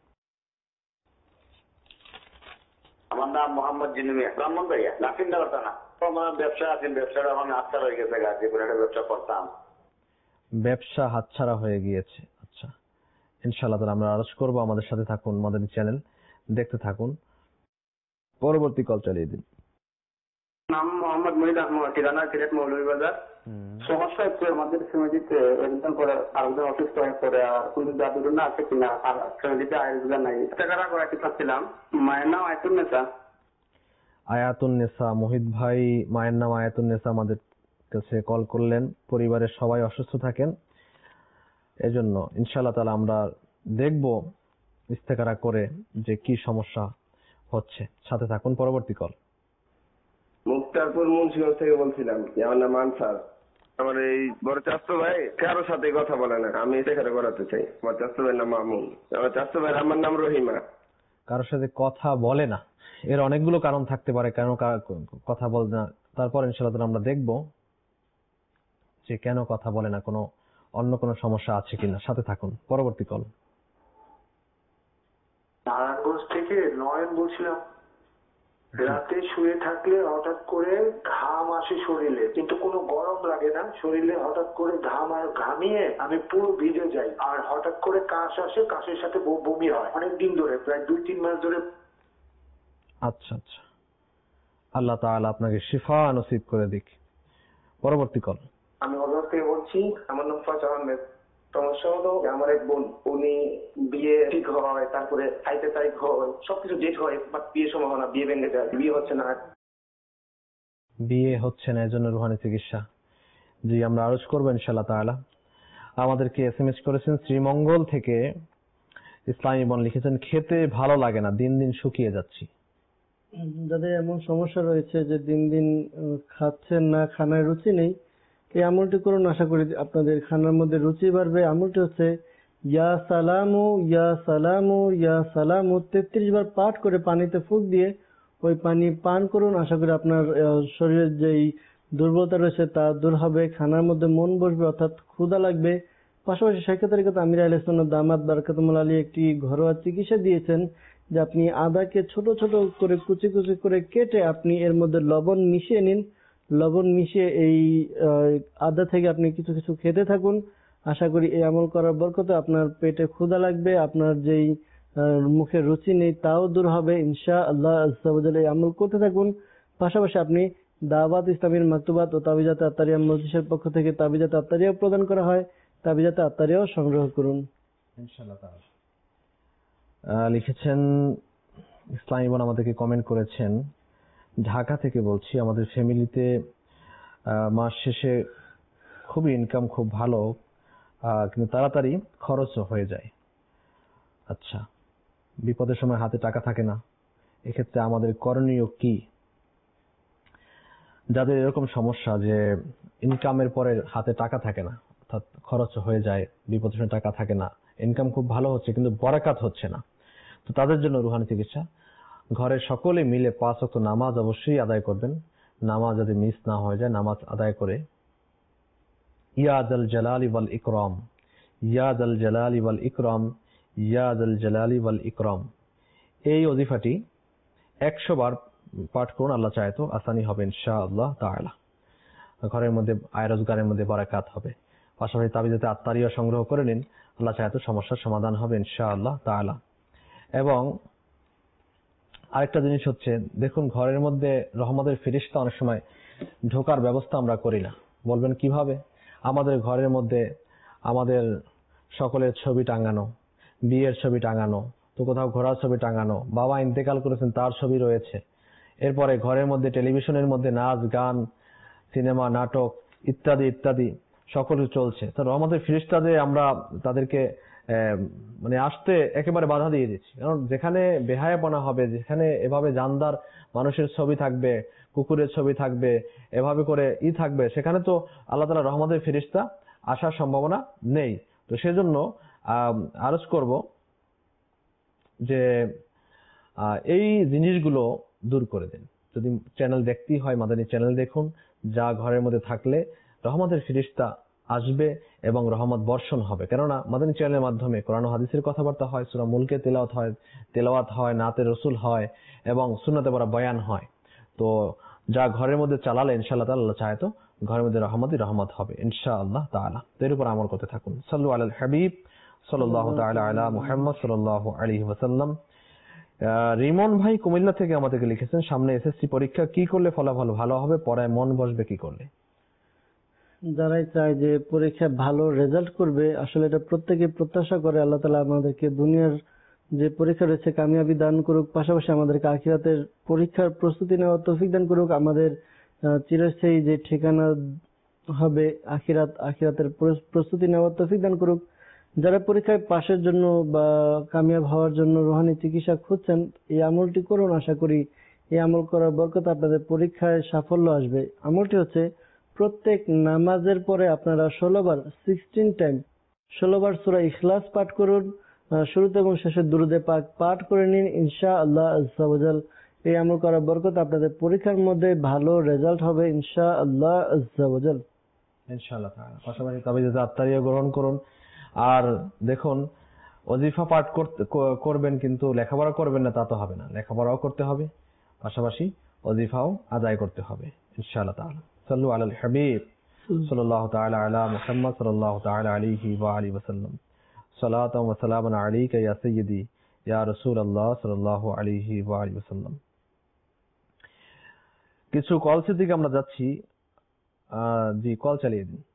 আমার নাম মোহাম্মদ জিনুমিয়া, ব্রাহ্মণ ভাইয়া, নাফিন্দার থানা। আমার ব্যবসা আছে, ব্যবসাটা এখন হাতছাড়া হয়ে গেছে, গাজীপুরে একটা ব্যবসা করতাম, ব্যবসা হাতছাড়া হয়ে গিয়েছে। আচ্ছা, ইনশাআল্লাহ তাআলা আমরা আরজ করবো। আমাদের সাথে থাকুন, আমাদের চ্যানেল দেখতে থাকুন। পরবর্তী কল চালিয়ে দিন। নাম মোহাম্মদ মহিদ আহমদ, ঠিকানা সিলেট মৌলভীবাজার। সমস্যা হচ্ছে আমাদের ফ্যামিলিতে একজন করে আরেকজন অসুস্থ হয়ে পড়ে, আর কোন জাদুর না আছে কিনা, আর ফ্যামিলিতে আয়োজন নাই, টাকাটা করাতে চাচ্ছিলাম। মায়ের নাম আয়াতুন নেসা। আয়াতুন নেসা, মোহিত ভাই মায়ের নাম আয়াতুন নেসা আমাদের কাছে কল করলেন। পরিবারের সবাই অসুস্থ থাকেন, এজন্য ইনশাআল্লাহ তাআলা আমরা দেখব ইস্তেখারা করে যে কি সমস্যা হচ্ছে। সাথে থাকুন। পরবর্তী কল। মুক্তারপুর মুন্সিগঞ্জ থেকে বলছিলাম, আমার নাম আনসার। আমার এই বড় চাচতো ভাই কারো সাথে কথা বলে না, আমি সেখানে করাতে চাই। আমার চাচতো ভাইয়ের নাম মামুন, আমার চাচতো ভাইয়ের আমার নাম রহিমা। কারোর সাথে কথা বলে না, এর অনেকগুলো কারণ থাকতে পারে কেন কথা বলে না। তারপর ইনশাআল্লাহ আমরা দেখব যে কেন কথা বলে না, কোনো অন্য কোনো সমস্যা আছে কিনা। সাথে থাকুন। পরবর্তী কল। নারায়ণগঞ্জ থেকে নয়ন বলছিলাম। রাতে শুয়ে থাকলে হঠাৎ করে ঘাম আসে শরীরে, কিন্তু কোনো গরম লাগে না শরীরে। হঠাৎ করে ঘাম আর ঘামিয়ে আমি পুরো ভিজে যাই, আর হঠাৎ করে কাশ আসে, কাশের সাথে বমি হয় অনেক দিন ধরে, প্রায় দুই তিন মাস ধরে। আচ্ছা আচ্ছা, আল্লাহ তাআলা আপনাকে শিফা নসিব করে দিক। পরবর্তী কল। আমি হজরত থেকে বলছি, আমার নাম ফাজ আহমেদ। সমস্যা হলো আমার এক বোন, উনি বিয়ে ঠিক হয়, তারপরে খাইতে তারিখ হয়, সবকিছু ডেট হয়, বাট বিয়ে সম্ভাবনা, বিয়ে ভেঙে যায়, বিয়ে হচ্ছে না। বিয়ে হচ্ছে না, এজন্য রুহানি চিকিৎসা। জি, আমরা আরজ করবো ইনশাআল্লাহ তাআলা। আমাদেরকে এসএমএস করেছেন শ্রীমঙ্গল থেকে। ইসলামী বোন লিখেছেন, খেতে ভালো লাগে না, দিন দিন শুকিয়ে যাচ্ছি। যাদের এমন সমস্যা রয়েছে যে দিন দিন আহ, খাচ্ছেন না, খানায় রুচি নেই, এই আমলটি করুন, আশা করি আপনাদের খানার মধ্যে রুচি বাড়বে। আমলটি হচ্ছে ইয়া সালামু ইয়া সালামু ইয়া সালামু তেত্রিশ বার পাঠ করে পানিতে ফুঁক দিয়ে ওই পানি পান করুন। আশা করি আপনার আহ, শরীরের যেই দুর্বলতা রয়েছে তা দূর হবে, খানার মধ্যে মন বসবে, অর্থাৎ ক্ষুধা লাগবে। পাশাপাশি শেখ তরিকত আমির আহলে সুন্নাত দামাত বারাকাতুহুল আলী একটি ঘরোয়া চিকিৎসা দিয়েছেন যে আপনি আদাকে ছোট ছোট করে কুচি কুচি করে কেটে আপনি এর মধ্যে লবণ মিশিয়ে নিন। লবণ মিশিয়ে এই আহ, আদা থেকে আপনি কিছু কিছু খেতে থাকুন। আশা করি এই আমল করার বরকতে আপনার পেটে ক্ষুধা লাগবে, আপনার যেই আহ, মুখে রুচি নেই তাও দূর হবে ইনশাআল্লাহ আজ্জা ওয়া জাল্লা। এই আমল করতে থাকুন। পাশাপাশি আপনি দাওয়াত ইসলামীর মাকতুবাত ও তাবিজাত আত্তারিয়া মজলিসের পক্ষ থেকে তাবিজাত আত্তারিয়া প্রদান করা হয়, তাবিজাত আত্তারিয়াও সংগ্রহ করুন ইনশাআল্লাহ তাআলা। আহ, লিখেছেন ইসলামী বোন আমাদেরকে কমেন্ট করেছেন, ঢাকা থেকে বলছি, আমাদের ফ্যামিলিতে মাস শেষে খুবই ইনকাম খুব ভালো, আহ, কিন্তু তাড়াতাড়ি খরচও হয়ে যায়। আচ্ছা, বিপদের সময় হাতে টাকা থাকে না, এক্ষেত্রে আমাদের করণীয় কি? যাদের এরকম সমস্যা যে ইনকামের পরে হাতে টাকা থাকে না, অর্থাৎ খরচ হয়ে যায়, বিপদের সময় টাকা থাকে না, ইনকাম খুব ভালো হচ্ছে কিন্তু বরাকাত হচ্ছে না, তো তাদের জন্য রুহানি চিকিৎসা। ঘরের সকলে মিলে পাঁচ ওয়াক্ত নামাজ অবশ্যই আদায় করবেন। নামাজ যদি মিস না হয়ে যায়, নামাজ আদায় করে ইয়া যাল জালালি ওয়াল ইকরাম, ইয়া যাল জালালি ওয়াল ইকরাম, ইয়া যাল জালালি ওয়াল ইকরাম, এই ওজিফাটি একশো বার পাঠ করুন। আল্লাহ চায় তো আসানি হবে ইনশাআল্লাহ তাআলা। ঘরের মধ্যে আয় রোজগারের মধ্যে বরাকাত হবে। পাশাপাশি তাবিজাতে আত্তারিয়া সংগ্রহ করে নিন, আল্লাহ চায় তো সমস্যার সমাধান হবে ইনশাআল্লাহ তাআলা। এবং আরেকটা জিনিস হচ্ছে, দেখুন ঘরের মধ্যে রহমতের ফেরেশতা অনেক সময় ঢোকার ব্যবস্থা আমরা করি না। বলবেন কিভাবে? আমাদের ঘরের মধ্যে আমাদের সকলের ছবি টাঙানো, বিয়ের ছবি টাঙানো, তো কোথাও ঘোরার ছবি টাঙানো, বাবা ইন্তেকাল করেছেন তার ছবি রয়েছে, এরপরে ঘরের মধ্যে টেলিভিশনের মধ্যে নাচ গান, সিনেমা, নাটক ইত্যাদি ইত্যাদি সকল চলছে। তো রহমতের ফেরেশতাদের আমরা তাদেরকে মানে আসতে একেবারে বাধা দিয়ে দিচ্ছি। কারণ যেখানে বেহায়াপনা হবে, যেখানে এভাবে জানদার মানুষের ছবি থাকবে, কুকুরের ছবি থাকবে, এভাবে করে ই থাকবে, সেখানে তো আল্লাহ তাআলা রহমতের ফেরেশতা আসার সম্ভাবনা নেই। তো সেজন্য আহ আরজ করব যে এই জিনিসগুলো দূর করে দিন। যদি চ্যানেল দেখতেই হয়, মাদানী চ্যানেল দেখুন, যা ঘরের মধ্যে থাকলে রহমতের ফেরেশতা আসবে এবং রহমত বর্ষণ হবে। কেননা মাদানী চ্যানেলের মাধ্যমে কোরআন ও হাদিসের কথাবার্তা হয়, সূরা মুলকে তেলাওয়াত হয়, তেলাওয়াত হয়, নাতে রসুল হয় এবং সুন্নাতে পড়া বয়ান হয়। তো যা ঘরের মধ্যে চালালে ইনশাআল্লাহ তাআলা আল্লাহ চায় তো ঘরের মধ্যে রহমতই রহমত হবে ইনশাআল্লাহ তাআলা। এর উপর আমল করতে থাকুন। সাল্লু আলাল হাবিব সাল্লাল্লাহু তাআলা আলা মুহাম্মদ সাল্লাল্লাহু আলাইহি ওয়াসাল্লাম। রিমন ভাই কুমিল্লা থেকে আমাদেরকে লিখেছেন, সামনে এসএসসি পরীক্ষা, কি করলে ফলাফল ভালো হবে, পড়ায় মন বসবে কি করলে? যারাই চায় যে পরীক্ষায় ভালো রেজাল্ট করবে, আসলে এটা প্রত্যেকে প্রত্যাশা করে আল্লাহ তাআলা আমাদেরকে দুনিয়ার যে পরীক্ষা রয়েছে কামিয়াবি দান করুক, পাশাপাশি আমাদেরকে আখিরাতের পরীক্ষার প্রস্তুতি নেওয়ার তৌফিক দান করুক। আমাদের চিরস্থায়ী যে ঠিকানা হবে আখিরাত, আখিরাতের প্রস্তুতি নেওয়ার তৌফিক দান করুক। যারা পরীক্ষায় পাশের জন্য বা কামিয়াব হওয়ার জন্য রুহানি চিকিৎসা খুঁজছেন, এই আমলটি করুন। আশা করি এই আমল করার বরকতে আপনাদের পরীক্ষায় সাফল্য আসবে। আমলটি হচ্ছে প্রত্যেক নামাজের পরে আপনারা ষোলো বার সিক্সটিন টাইম ষোলো বার সূরা ইখলাস পাঠ করুন। শুরুতে এবং শেষে দুরূদে পাক পাঠ করে নিন ইনশাআল্লাহ আজ্জা ওয়া জাল। এই আমল করার বরকতে আপনাদের পরীক্ষার মধ্যে ভালো রেজাল্ট হবে ইনশাআল্লাহ আজ্জা ওয়া জাল ইনশাআল্লাহ। পাশাপাশি তাবিজাত আত্তারিয়া গ্রহণ করুন। আর দেখুন, ওজিফা পাঠ করবেন কিন্তু লেখাপড়া করবেন না তা তো হবে না, লেখাপড়াও করতে হবে, পাশাপাশি ওজিফাও আদায় করতে হবে ইনশাআল্লাহ তাআলা। সাল্লু আলাল হাবিব সাল্লাল্লাহু তাআলা আলা মুহাম্মদ সাল্লাল্লাহু তাআলা আলাইহি ওয়া আলিহি ওয়াসাল্লাম। সালাতাম ওয়া সালামান আলাইকা ইয়া সাইয়্যিদি ইয়া রাসূলুল্লাহ সাল্লাল্লাহু আলাইহি ওয়া আলিহি ওয়াসাল্লাম। কিছু কলসের দিকে আমরা যাচ্ছি। জি, কল চালিয়ে দিন।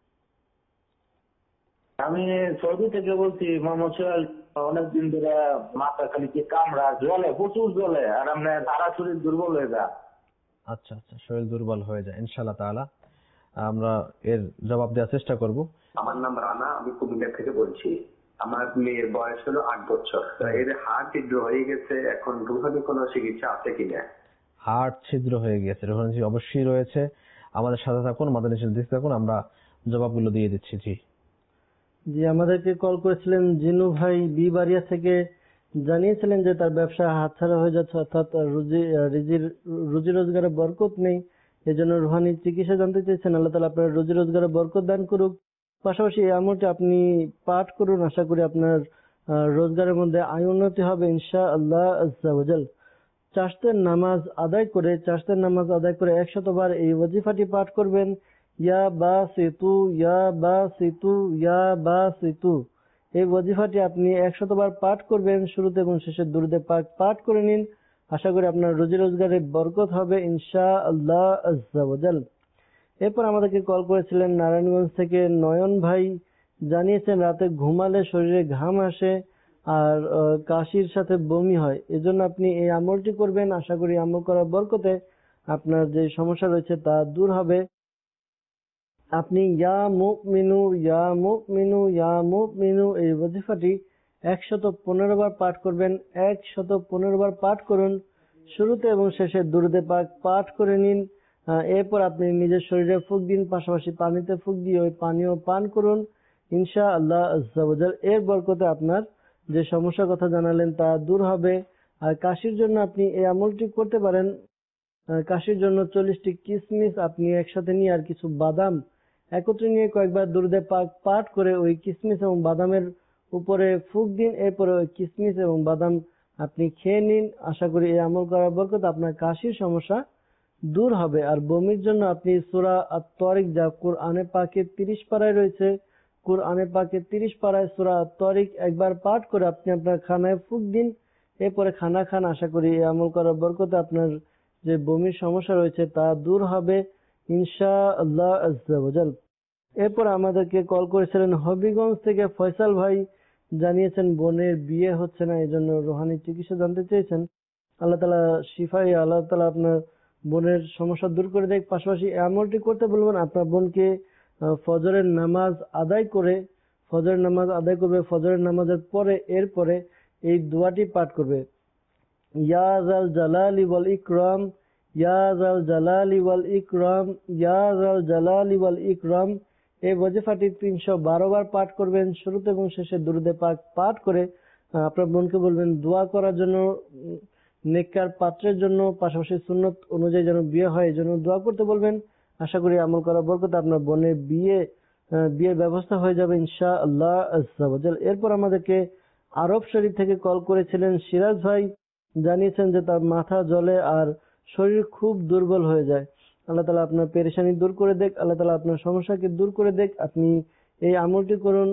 আমি সৌদি থেকে বলছি, মোহাম্মদ সোহেল। অনেকদিন ধরে মাথা খালি কি কামড়া, জ্বলে, প্রচুর জ্বলে, আর আমরা সারা শরীর দুর্বল হয়ে যায়। আচ্ছা আচ্ছা, শরীর দুর্বল হয়ে যায় ইনশাআল্লাহ তাআলা। আমরা এর জবাব দেওয়ার চেষ্টা করব। আমার নাম রানা, আমি কুমিল্লা থেকে বলছি। আমার মেয়ের বয়স হলো আট বছর। এর হাড় ছিদ্র হয়ে গেছে, এখন রুহানি কোনো চিকিৎসা আছে কিনা? হাড় ছিদ্র হয়ে গেছে, রুহানি অবশ্যই রয়েছে। আমাদের সাথে থাকুন, আমাদের নিচে দেখতে থাকুন, আমরা জবাবগুলো দিয়ে দিচ্ছি। জি জি, আমাদেরকে কল করেছিলেন জিনু ভাই বিবাড়িয়া থেকে, জানিয়েছিলেন যে তার ব্যবসা হাতছাড়া হয়ে যাচ্ছে, অর্থাৎ রুজি রুজি রোজগারে বরকত নেই, এই জন্য রুহানি চিকিৎসা জানতে চেয়েছেন। আল্লাহ তাআলা আপনার রুজি রোজগারে বরকত দান করুক। পাশাপাশি এই আমলটি আপনি পাঠ করুন, আশা করি আপনার রোজগারের মধ্যে আয় উন্নতি হবে ইনশাআল্লাহ আজ্জা ওয়া জাল। চাশতের নামাজ আদায় করে চাশতের নামাজ আদায় করে একশতবার এই ওয়াজিফাটি পাঠ করবেন, ইয়া বা সেতু ইয়া বা সেতু ইয়া বা সেতু। এই ওয়াজিফাটি আপনি একশতবার পাঠ করবেন, শুরুতে এবং শেষে দুরূদে পাক পাঠ করে নিন, আশা করি আপনার রুজি রোজগারে বরকত হবে ইনশাআল্লাহ আজ্জা ওয়া জাল। এরপর আমাদেরকে কল করেছিলেন নারায়ণগঞ্জ থেকে নয়ন ভাই, জানিয়েছেন রাতে ঘুমালে শরীরে ঘাম আসে আর কাশির সাথে বমি হয়, এজন্য আপনি এই আমলটি করবেন, আশা করি আমল করার বরকতে আপনার যে সমস্যা রয়েছে তা দূর হবে। আপনি ইয়া মুমিনু ইয়া মুমিনু ইয়া মুমিনু এই ওয়াজিফাটি একশত পনেরো বার পাঠ করবেন, একশত পনেরো বার পাঠ করুন, শুরুতে এবং শেষে দুরূদে পাক পাঠ করে নিন। এরপর আপনি নিজের শরীরে ফুঁক দিন, পাশাপাশি পানিতে ফুঁক দিয়ে ওই পানিও পান করুন ইনশাআল্লাহ আজ্জা ওয়া জাল। এর বরকতে আপনার যে সমস্যার কথা জানালেন তা দূর হবে। আর কাশির জন্য আপনি এই আমলটি করতে পারেন। কাশির জন্য চল্লিশটি কিসমিস আপনি একসাথে নিয়ে আর কিছু বাদাম একত্রে নিয়ে কয়েকবার দুরূদে পাক পাঠ করে ওই কিসমিস এবং বাদামের উপরে ফুঁক দিন, এরপরে ওই কিসমিস এবং বাদাম আপনি খেয়ে নিন, আশা করি এই আমল করার বরকতে আপনার কাশির সমস্যা দূর হবে। আর বমির জন্য আপনি সূরা আত-তারিক, যা কুরআনে পাকের তিরিশ পারায় রয়েছে, কুরআনে পাকের তিরিশ পারায় সূরা আত-তারিক একবার পাঠ করে আপনি আপনার খানায় ফুঁক দিন, এরপরে খানা খান, আশা করি এই আমল করার বরকতে আপনার যে বমির সমস্যা রয়েছে তা দূর হবে ইনশাআল্লাহ আজ্জা ওয়া জাল। এরপর আমাদেরকে কল করেছিলেন হবিগঞ্জ থেকে ফয়সাল ভাই, জানিয়েছেন বোনের বিয়ে হচ্ছে না, এই জন্য রুহানি চিকিৎসা জানতে চেয়েছেন। আল্লাহ তাআলা শিফায়ে আল্লাহ তাআলা আপনার বোনের সমস্যা দূর করে দেয়। পাশাপাশি আমলটি করতে বলবেন, আপনার বোনকে ফজরের নামাজ আদায় করে ফজরের নামাজ আদায় করবে, ফজরের নামাজের পরে এরপরে এই দোয়াটি পাঠ করবে, ইয়া জাল জালালি ওয়াল ইকরাম ইয়া জাল জালালি ওয়াল ইকরাম ইয়া জাল জালালি ওয়াল ইকরাম। এই ওয়াজিফাটি তিনশো বারো বার পাঠ করবেন, শুরুতে এবং শেষে দুরূদে পাক পাঠ করে আপনার বোনকে বলবেন দোয়া করার জন্য, নেককার পাত্রের জন্য, পাশাপাশি সুন্নত অনুযায়ী যেন বিয়ে হয় এই জন্য দোয়া করতে বলবেন। আশা করি আমল করার বরকতে আপনার বোনের বিয়ে বিয়ের ব্যবস্থা হয়ে যাবে ইনশাআল্লাহ আজ্জা ওয়া জাল। এরপর আমাদেরকে আরব শরীফ থেকে কল করেছিলেন সিরাজ ভাই, জানিয়েছেন যে তার মাথা জ্বলে আর শরীর খুব দুর্বল হয়ে যায়। আল্লাহ তাআলা আপনার পেরেশানি দূর করে দেখ, আল্লাহ তাআলা আপনার সমস্যাকে দূর করে দেখ। আপনি এই আমলটি করুন,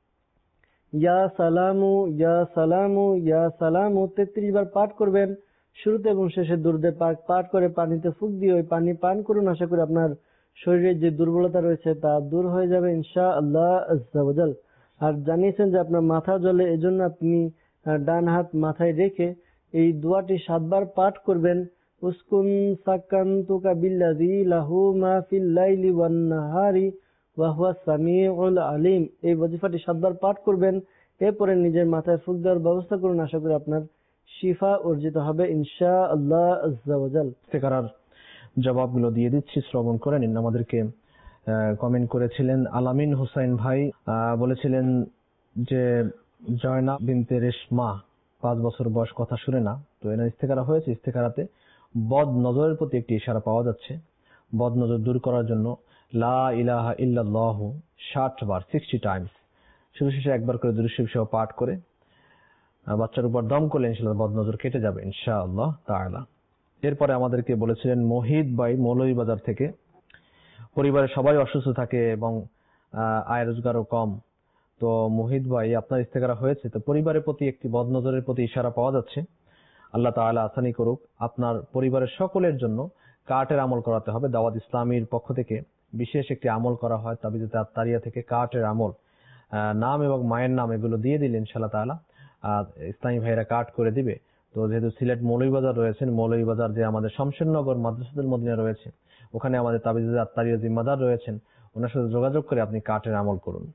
ইয়া সালামু ইয়া সালামু ইয়া সালামু তেত্রিশ বার পাঠ করবেন, শুরুতে এবং শেষে দুরূদে পাক পাঠ করে পানিতে ফুঁক দিয়ে ওই পানি পান করুন, আশা করি আপনার শরীরে যে দুর্বলতা রয়েছে তা দূর হয়ে যাবে ইনশাআল্লাহ আজ্জা ওয়া জাল। আর জানিয়েছেন যে আপনার মাথা জ্বলে, এজন্য আপনি ডান হাত মাথায় রেখে এই দোয়াটি সাতবার পাঠ করবেন, উসকুন সাকান্তুকা বিল্লাযী লাহু মা ফিল লাইলি ওয়ান নাহারি ওয়া হুয়াস সামিউল আলিম। এই ওয়াজিফাটি সাতবার পাঠ করবেন, এরপরে নিজের মাথায় ফুঁক দেওয়ার ব্যবস্থা করুন, আশা করি আপনার শিফা অর্জিত হবে ইনশাআল্লাহ আজ্জা ওয়া জাল। ইস্তেখারার জবাবগুলো দিয়ে দিচ্ছি, শ্রবণ করে নিন। আমাদেরকে কমেন্ট করেছিলেন আলামিন হোসেন ভাই, বলেছিলেন যে জয়না বিনতে রেশমা, পাঁচ বছর বয়স, কথা শুনে না। তো এনার ইস্তেখারা হয়েছে। ইস্তেখারাতে বদ নজরের প্রতি একটি ইশারা পাওয়া যাচ্ছে। বদ নজর দূর করার জন্য লা ইলাহা ইল্লাল্লাহ ষাট বার, সিক্সটি টাইমস, শুধু শেষে একবার করে দুরূদ শরীফ সহ পাঠ করে বাচ্চার উপর দম করলে ইনশাআল্লাহ বদ নজর কেটে যাবে ইনশাআল্লাহ তাআলা। এরপরে আমাদেরকে বলেছিলেন মহিদ ভাই মৌলভীবাজার থেকে, পরিবারের সবাই অসুস্থ থাকে এবং আয় রোজগারও কম। তো মহিদ ভাই, আপনার ইস্তেখারা হয়েছে, তো পরিবারের প্রতি একটি বদ নজরের প্রতি ইশারা পাওয়া যাচ্ছে। আল্লাহ তাআলা আসানি করুক। আপনার পরিবারের সকলের জন্য কাঠের আমল করাতে হবে। দাওয়াত ইসলামীর পক্ষ থেকে বিশেষ একটি আমল করা হয়, তাবিজে তারিয়া থেকে কাঠের আমল, নাম এবং মায়ের নাম এগুলো দিয়ে দিলে ইনশাআল্লাহ তাআলা ইসলামী ভাইরা কাঠ করে দিবে। তো যেহেতু সিলেট মৌলভীবাজার রয়েছেন, মৌলভীবাজার যে আমাদের শমশেরনগর মাদ্রাসাতুল মদিনা রয়েছে, ওখানে আমাদের তাবিজে আত্মারিয়া জিম্মাদার রয়েছেন, ওনার সাথে যোগাযোগ করে আপনি কাঠের আমল করুন।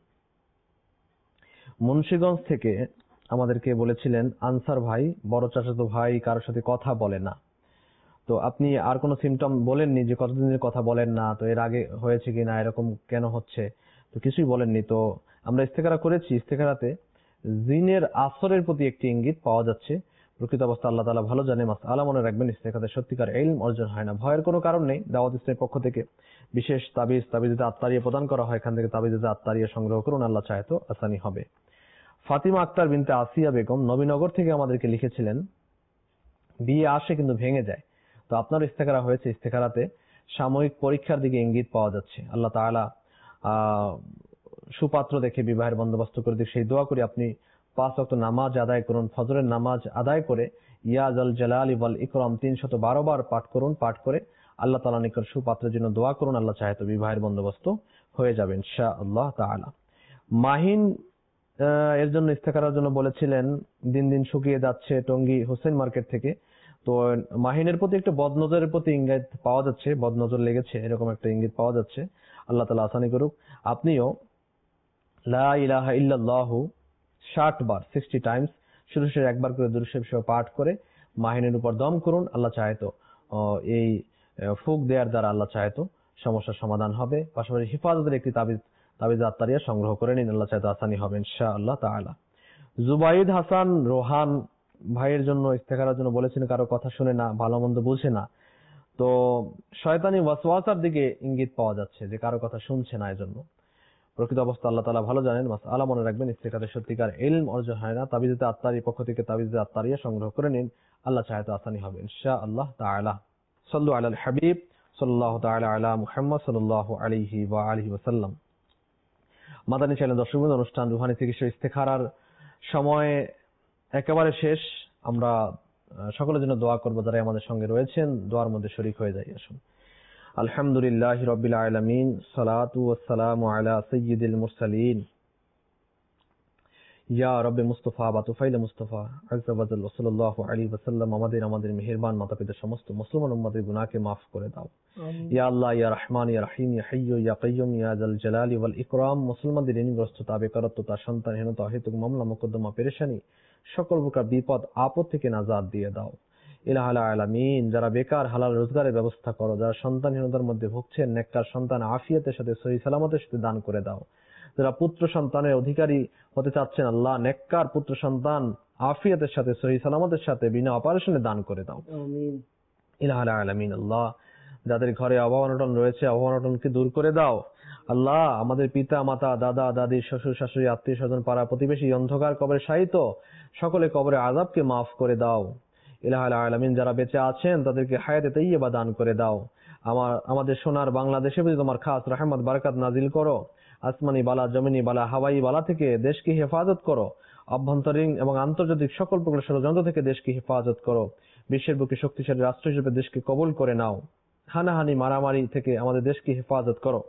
মুন্সিগঞ্জ থেকে আমাদেরকে বলেছিলেন আনসার ভাই, বড় চাচাতো ভাই কারোর সাথে কথা বলে না। তো আপনি আর কোনো সিমটম বলেননি যে কতদিনের কথা বলেন না, তো এর আগে হয়েছে কিনা, এরকম কেন হচ্ছে, তো কিছুই বলেননি। তো আমরা ইস্তেখারা করেছি, ইস্তেখারাতে জিনের আসরের প্রতি একটি ইঙ্গিত পাওয়া যাচ্ছে। প্রকৃত অবস্থা আল্লাহ তাআলা ভালো জানে। মাসআলা মনে রাখবেন, ইস্তেখারাতে সত্যিকার ইলম অর্জন হয় না। ভয়ের কোনো কারণ নেই। দাওয়াত ইসলামের পক্ষ থেকে বিশেষ তাবিজ, তাবিজে আত্মারিয়া প্রদান করা হয়, এখান থেকে তাবিজে আত্মারিয়া সংগ্রহ করুন, আল্লাহ চাহে তো আসানি হবে। ফাতিমা আক্তার বিনতে আসিয়া বেগম নবীনগর থেকে আমাদেরকে লিখেছিলেন, বিয়ে আসে কিন্তু ভেঙে যায়। তো আপনার ইস্তেখারা হয়েছে, ইস্তেখারাতে সাময়িক পরীক্ষার দিকে ইঙ্গিত পাওয়া যাচ্ছে। আল্লাহ তাআলা আহ সুপাত্র দেখে বিবাহের বন্দোবস্ত করে দিক, সেই দোয়া করে আপনি পাঁচ ওয়াক্ত নামাজ আদায় করুন। ফজরের নামাজ আদায় করে ইয়া জাল জালালি ওয়াল ইকরাম তিনশত বারো বার পাঠ করুন। পাঠ করে আল্লাহ তাআলার নিকট সুপাত্রের জন্য দোয়া করুন, আল্লাহ চাহে তো বিবাহের বন্দোবস্ত হয়ে যাবে ইনশাআল্লাহ তাআলা। মাহিন এর জন্য ইস্তেখারার জন্য বলেছিলেন, দিন দিন শুকিয়ে যাচ্ছে, টঙ্গী হোসেন মার্কেট থেকে। তো মাহিনের প্রতি একটা বদনজরের প্রতি ইঙ্গিত পাওয়া যাচ্ছে, বদনজর লেগেছে এরকম একটা ইঙ্গিত পাওয়া যাচ্ছে। আল্লাহ তাআলা আসানি করুক। আপনিও লা ইলাহা ইল্লাল্লাহু ষাট বার ষাট টাইমস শুরু শুরু একবার করে দুরূদ শরীফ সহ পাঠ করে মাহিনের উপর দম করুন। আল্লাহ চাহে তো এই ফুক দেওয়ার দ্বারা আল্লাহ চাহে তো সমস্যার সমাধান হবে। পাশাপাশি হিফাজতের একটি তাবিজ তাবিজ আত্মারিয়া সংগ্রহ করে নিন, আল্লাহ চাহে তো আসানি হবে ইনশাআল্লাহ তাআলা। জুবাইদ হাসান রোহান ভাইয়ের জন্য ইস্তেখারার জন্য বলেছেন, কারো কথা শুনে না, ভালো মন্দ বুঝে না। তো শয়তানি ওয়াসওয়াসার দিকে ইঙ্গিত পাওয়া যাচ্ছে যে কারো কথা শুনছে না। এজন্য প্রকৃত অবস্থা আল্লাহ তাআলা ভালো জানেন। মাসআলা মনে রাখবেন, ইস্তেখারে সত্যিকার ইলম অর্জন হয় না। তাবিজে আত্মারির পক্ষ থেকে তাবিজে আত্মারিয়া সংগ্রহ করে নিন, আল্লাহ চাহে তো আসানি হবে ইনশাআল্লাহ তাআলা। সাল্লু আলাল হাবিব সাল্লাল্লাহু তাআলা আলা মুহাম্মদ সাল্লাল্লাহু আলাইহি ওয়া আলিহি ওয়াসাল্লাম। মাদানী চ্যানেল দর্শকবৃন্দ, অনুষ্ঠান রুহানি চিকিৎসা ইস্তেখারার সময় একেবারে শেষ। আমরা সকলের জন্য দোয়া করব, যারা আমাদের সঙ্গে রয়েছেন দোয়ার মধ্যে শরীক হয়ে যাই। আসুন। আলহামদুলিল্লাহি রাব্বিল আলামিন, সালাতু ওয়াসসালামু আলা সাইয়্যিদিল মুরসালিন, ইয়া রাব্বি মুস্তাফা বা তুফাইল মুস্তাফা আযজা ওয়া জাল্লা সাল্লাল্লাহু আলাইহি ওয়াসাল্লাম। আমাদের আমাদের মেহেরবান মাতা-পিতা সমস্ত মুসলমান উম্মতের গুনাহকে maaf করে দাও। ইয়া আল্লাহ, ইয়া রহমান, ইয়া রহিম, ইয়া হাইয়্যু, ইয়া কাইয়্যুম, ইয়া জাল জালালি ওয়াল ইকরাম। মুসলমানদের ঋণগ্রস্ততা, বেকারত্বতা, সন্তানহীনতা, অহেতুক মামলা মোকদ্দমা, পেরেশানি, সকল প্রকার বিপদ আপদ থেকে নাজাত দিয়ে দাও ইলাহাল আলামিন। যারা বেকার, হালাল রোজগারের ব্যবস্থা করো। যারা সন্তানহীনতার মধ্যে ভুগছেন, নেককার সন্তান আফিয়াতের সাথে সহি সালামতের সাথে দান করে দাও। যারা পুত্র সন্তানের অধিকারী হতে চাচ্ছেন, আল্লাহ নেককার পুত্র সন্তান আফিয়াতের সাথে সহি সালামতের সাথে বিনা অপারেশনে দান করে দাও ইলাহাল আলামিন। আল্লাহ যাদের ঘরে অভাব অনটন রয়েছে, অভাব অনটনকে দূর করে দাও। আল্লাহ আমাদের পিতা মাতা, দাদা দাদি, শ্বশুর শাশুড়ি, আত্মীয় স্বজন, পাড়া প্রতিবেশী অন্ধকার কবরে শায়িত সকলে কবরে আযাবকে মাফ করে দাও ইলাহাল আলামিন। যারা বেঁচে আছেন তাদেরকে হায়াতে তাইয়্যিবা দান করে দাও। আমার আমাদের সোনার বাংলাদেশে প্রতি তোমার খাস রহমত বারাকাত নাজিল করো। আসমানি বালা, জমিনি বালা, হাওয়াই বালা থেকে দেশকে হেফাজত করো। অভ্যন্তরীণ এবং আন্তর্জাতিক সকল প্রকার ষড়যন্ত্র থেকে দেশকে হেফাজত করো। বিশ্বের বুকে শক্তিশালী রাষ্ট্র হিসেবে দেশকে কবুল করে নাও। হানাহানি মারামারি থেকে আমাদের দেশকে হেফাজত করো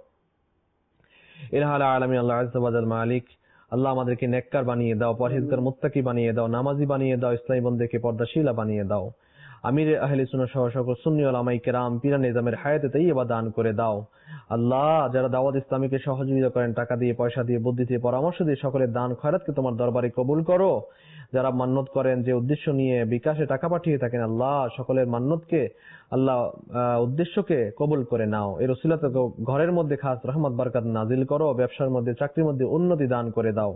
ইলাহাল আলামিন। আল্লাহ আযজা ওয়া জাল মালিক, আল্লাহ আমাদেরকে নেককার বানিয়ে দাও, পরহেজগার মুত্তাকি বানিয়ে দাও, নামাজি বানিয়ে দাও, ইসলামী বন্দেকে পর্দাশীলা বানিয়ে দাও। আমির আহলে সুন্নাহ সহ সকল সুন্নি উলামায়ে কেরাম, পীর নিজামের হায়াতে তাইয়্যিবা দান করে দাও। আল্লাহ যারা দাওয়াত ইসলামীকে সহযোগিতা করেন, টাকা দিয়ে, পয়সা দিয়ে, বুদ্ধি দিয়ে, পরামর্শ দিয়ে, সকলের দান খয়রাতকে তোমার দরবারে কবুল করো। যারা মান্নত করেন, যে উদ্দেশ্য নিয়ে বিকাশে টাকা পাঠিয়ে থাকেন, আল্লাহ সকলের মান্নতকে, আল্লাহ উদ্দেশ্যকে কবুল করে নাও। এর ওসিলাতে ঘরের মধ্যে খাস রহমত বরকত নাজিল করো। ব্যবসার মধ্যে, চাকরির মধ্যে উন্নতি দান করে দাও।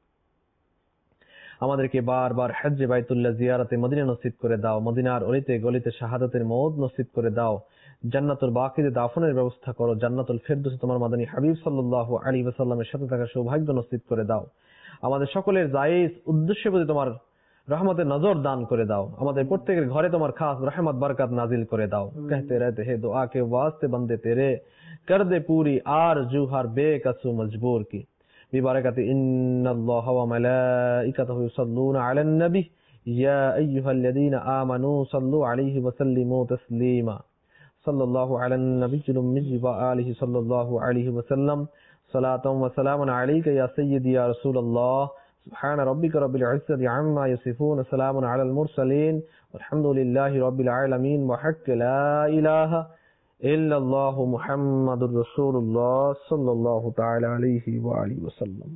আমাদেরকে বারবার হজ্জে বাইতুল্লাহ জিয়ারতে মদিনা নসিব করে দাও। মদিনার অলিতে গলিতে শাহাদাতের মওত নসিব করে দাও। জান্নাতুল বাকিতে দাফনের ব্যবস্থা করো। জান্নাতুল ফেরদৌসে তোমার মাদানী হাবিব সাল্লাল্লাহু আলাইহি ওয়াসাল্লামের সাথে থাকার সৌভাগ্য নসিব করে দাও। আমাদের সকলের জায়েজ উদ্দেশ্যে প্রতি তোমার রহমতের নজর দান করে দাও। আমাদের প্রত্যেকের ঘরে তোমার খাস রহমত বরকত নাজিল করে দাও। कहते रहते हैं दुआ के वास्ते बंदे तेरे, कर दे पूरी आरज़ू हर बेकसू मजबूर की। बिबारकत इन्नल्लाह व मलाइकतहु युसल्लूना अलन नबी या अय्युहल्लज़ीना आमनू सल्लू अलैहि व सल्लिमू तस्लीमा। सल्लल्लाहु अलन नबिय्यिल उम्मी व आलिहि सल्लल्लाहु अलैहि व सल्लम। सलातुम व सलामुन अलैका या सय्यदी या रसूलल्लाह। सुब्हान रब्बिका रब्बिल इज्जति अम्मा यसिफून, सलामुन अलल मुरसलीन, वल्हम्दुलिल्लाहि रब्बिल आलमीन। व हक्क ला इलाहा ইল্লাল্লাহু মুহাম্মাদুর রাসূলুল্লাহ সাল্লাল্লাহু তাআলা আলাইহি ওয়া আলিহি ওয়াসাল্লাম।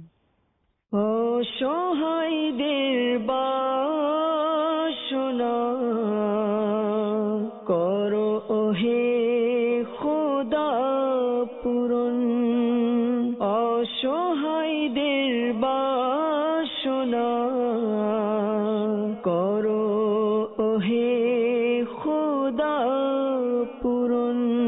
অসহায়দের বাসনা করো ওহে খোদা পূরণ, অসহায়দের বাসনা করো ওহে খোদা পূরণ।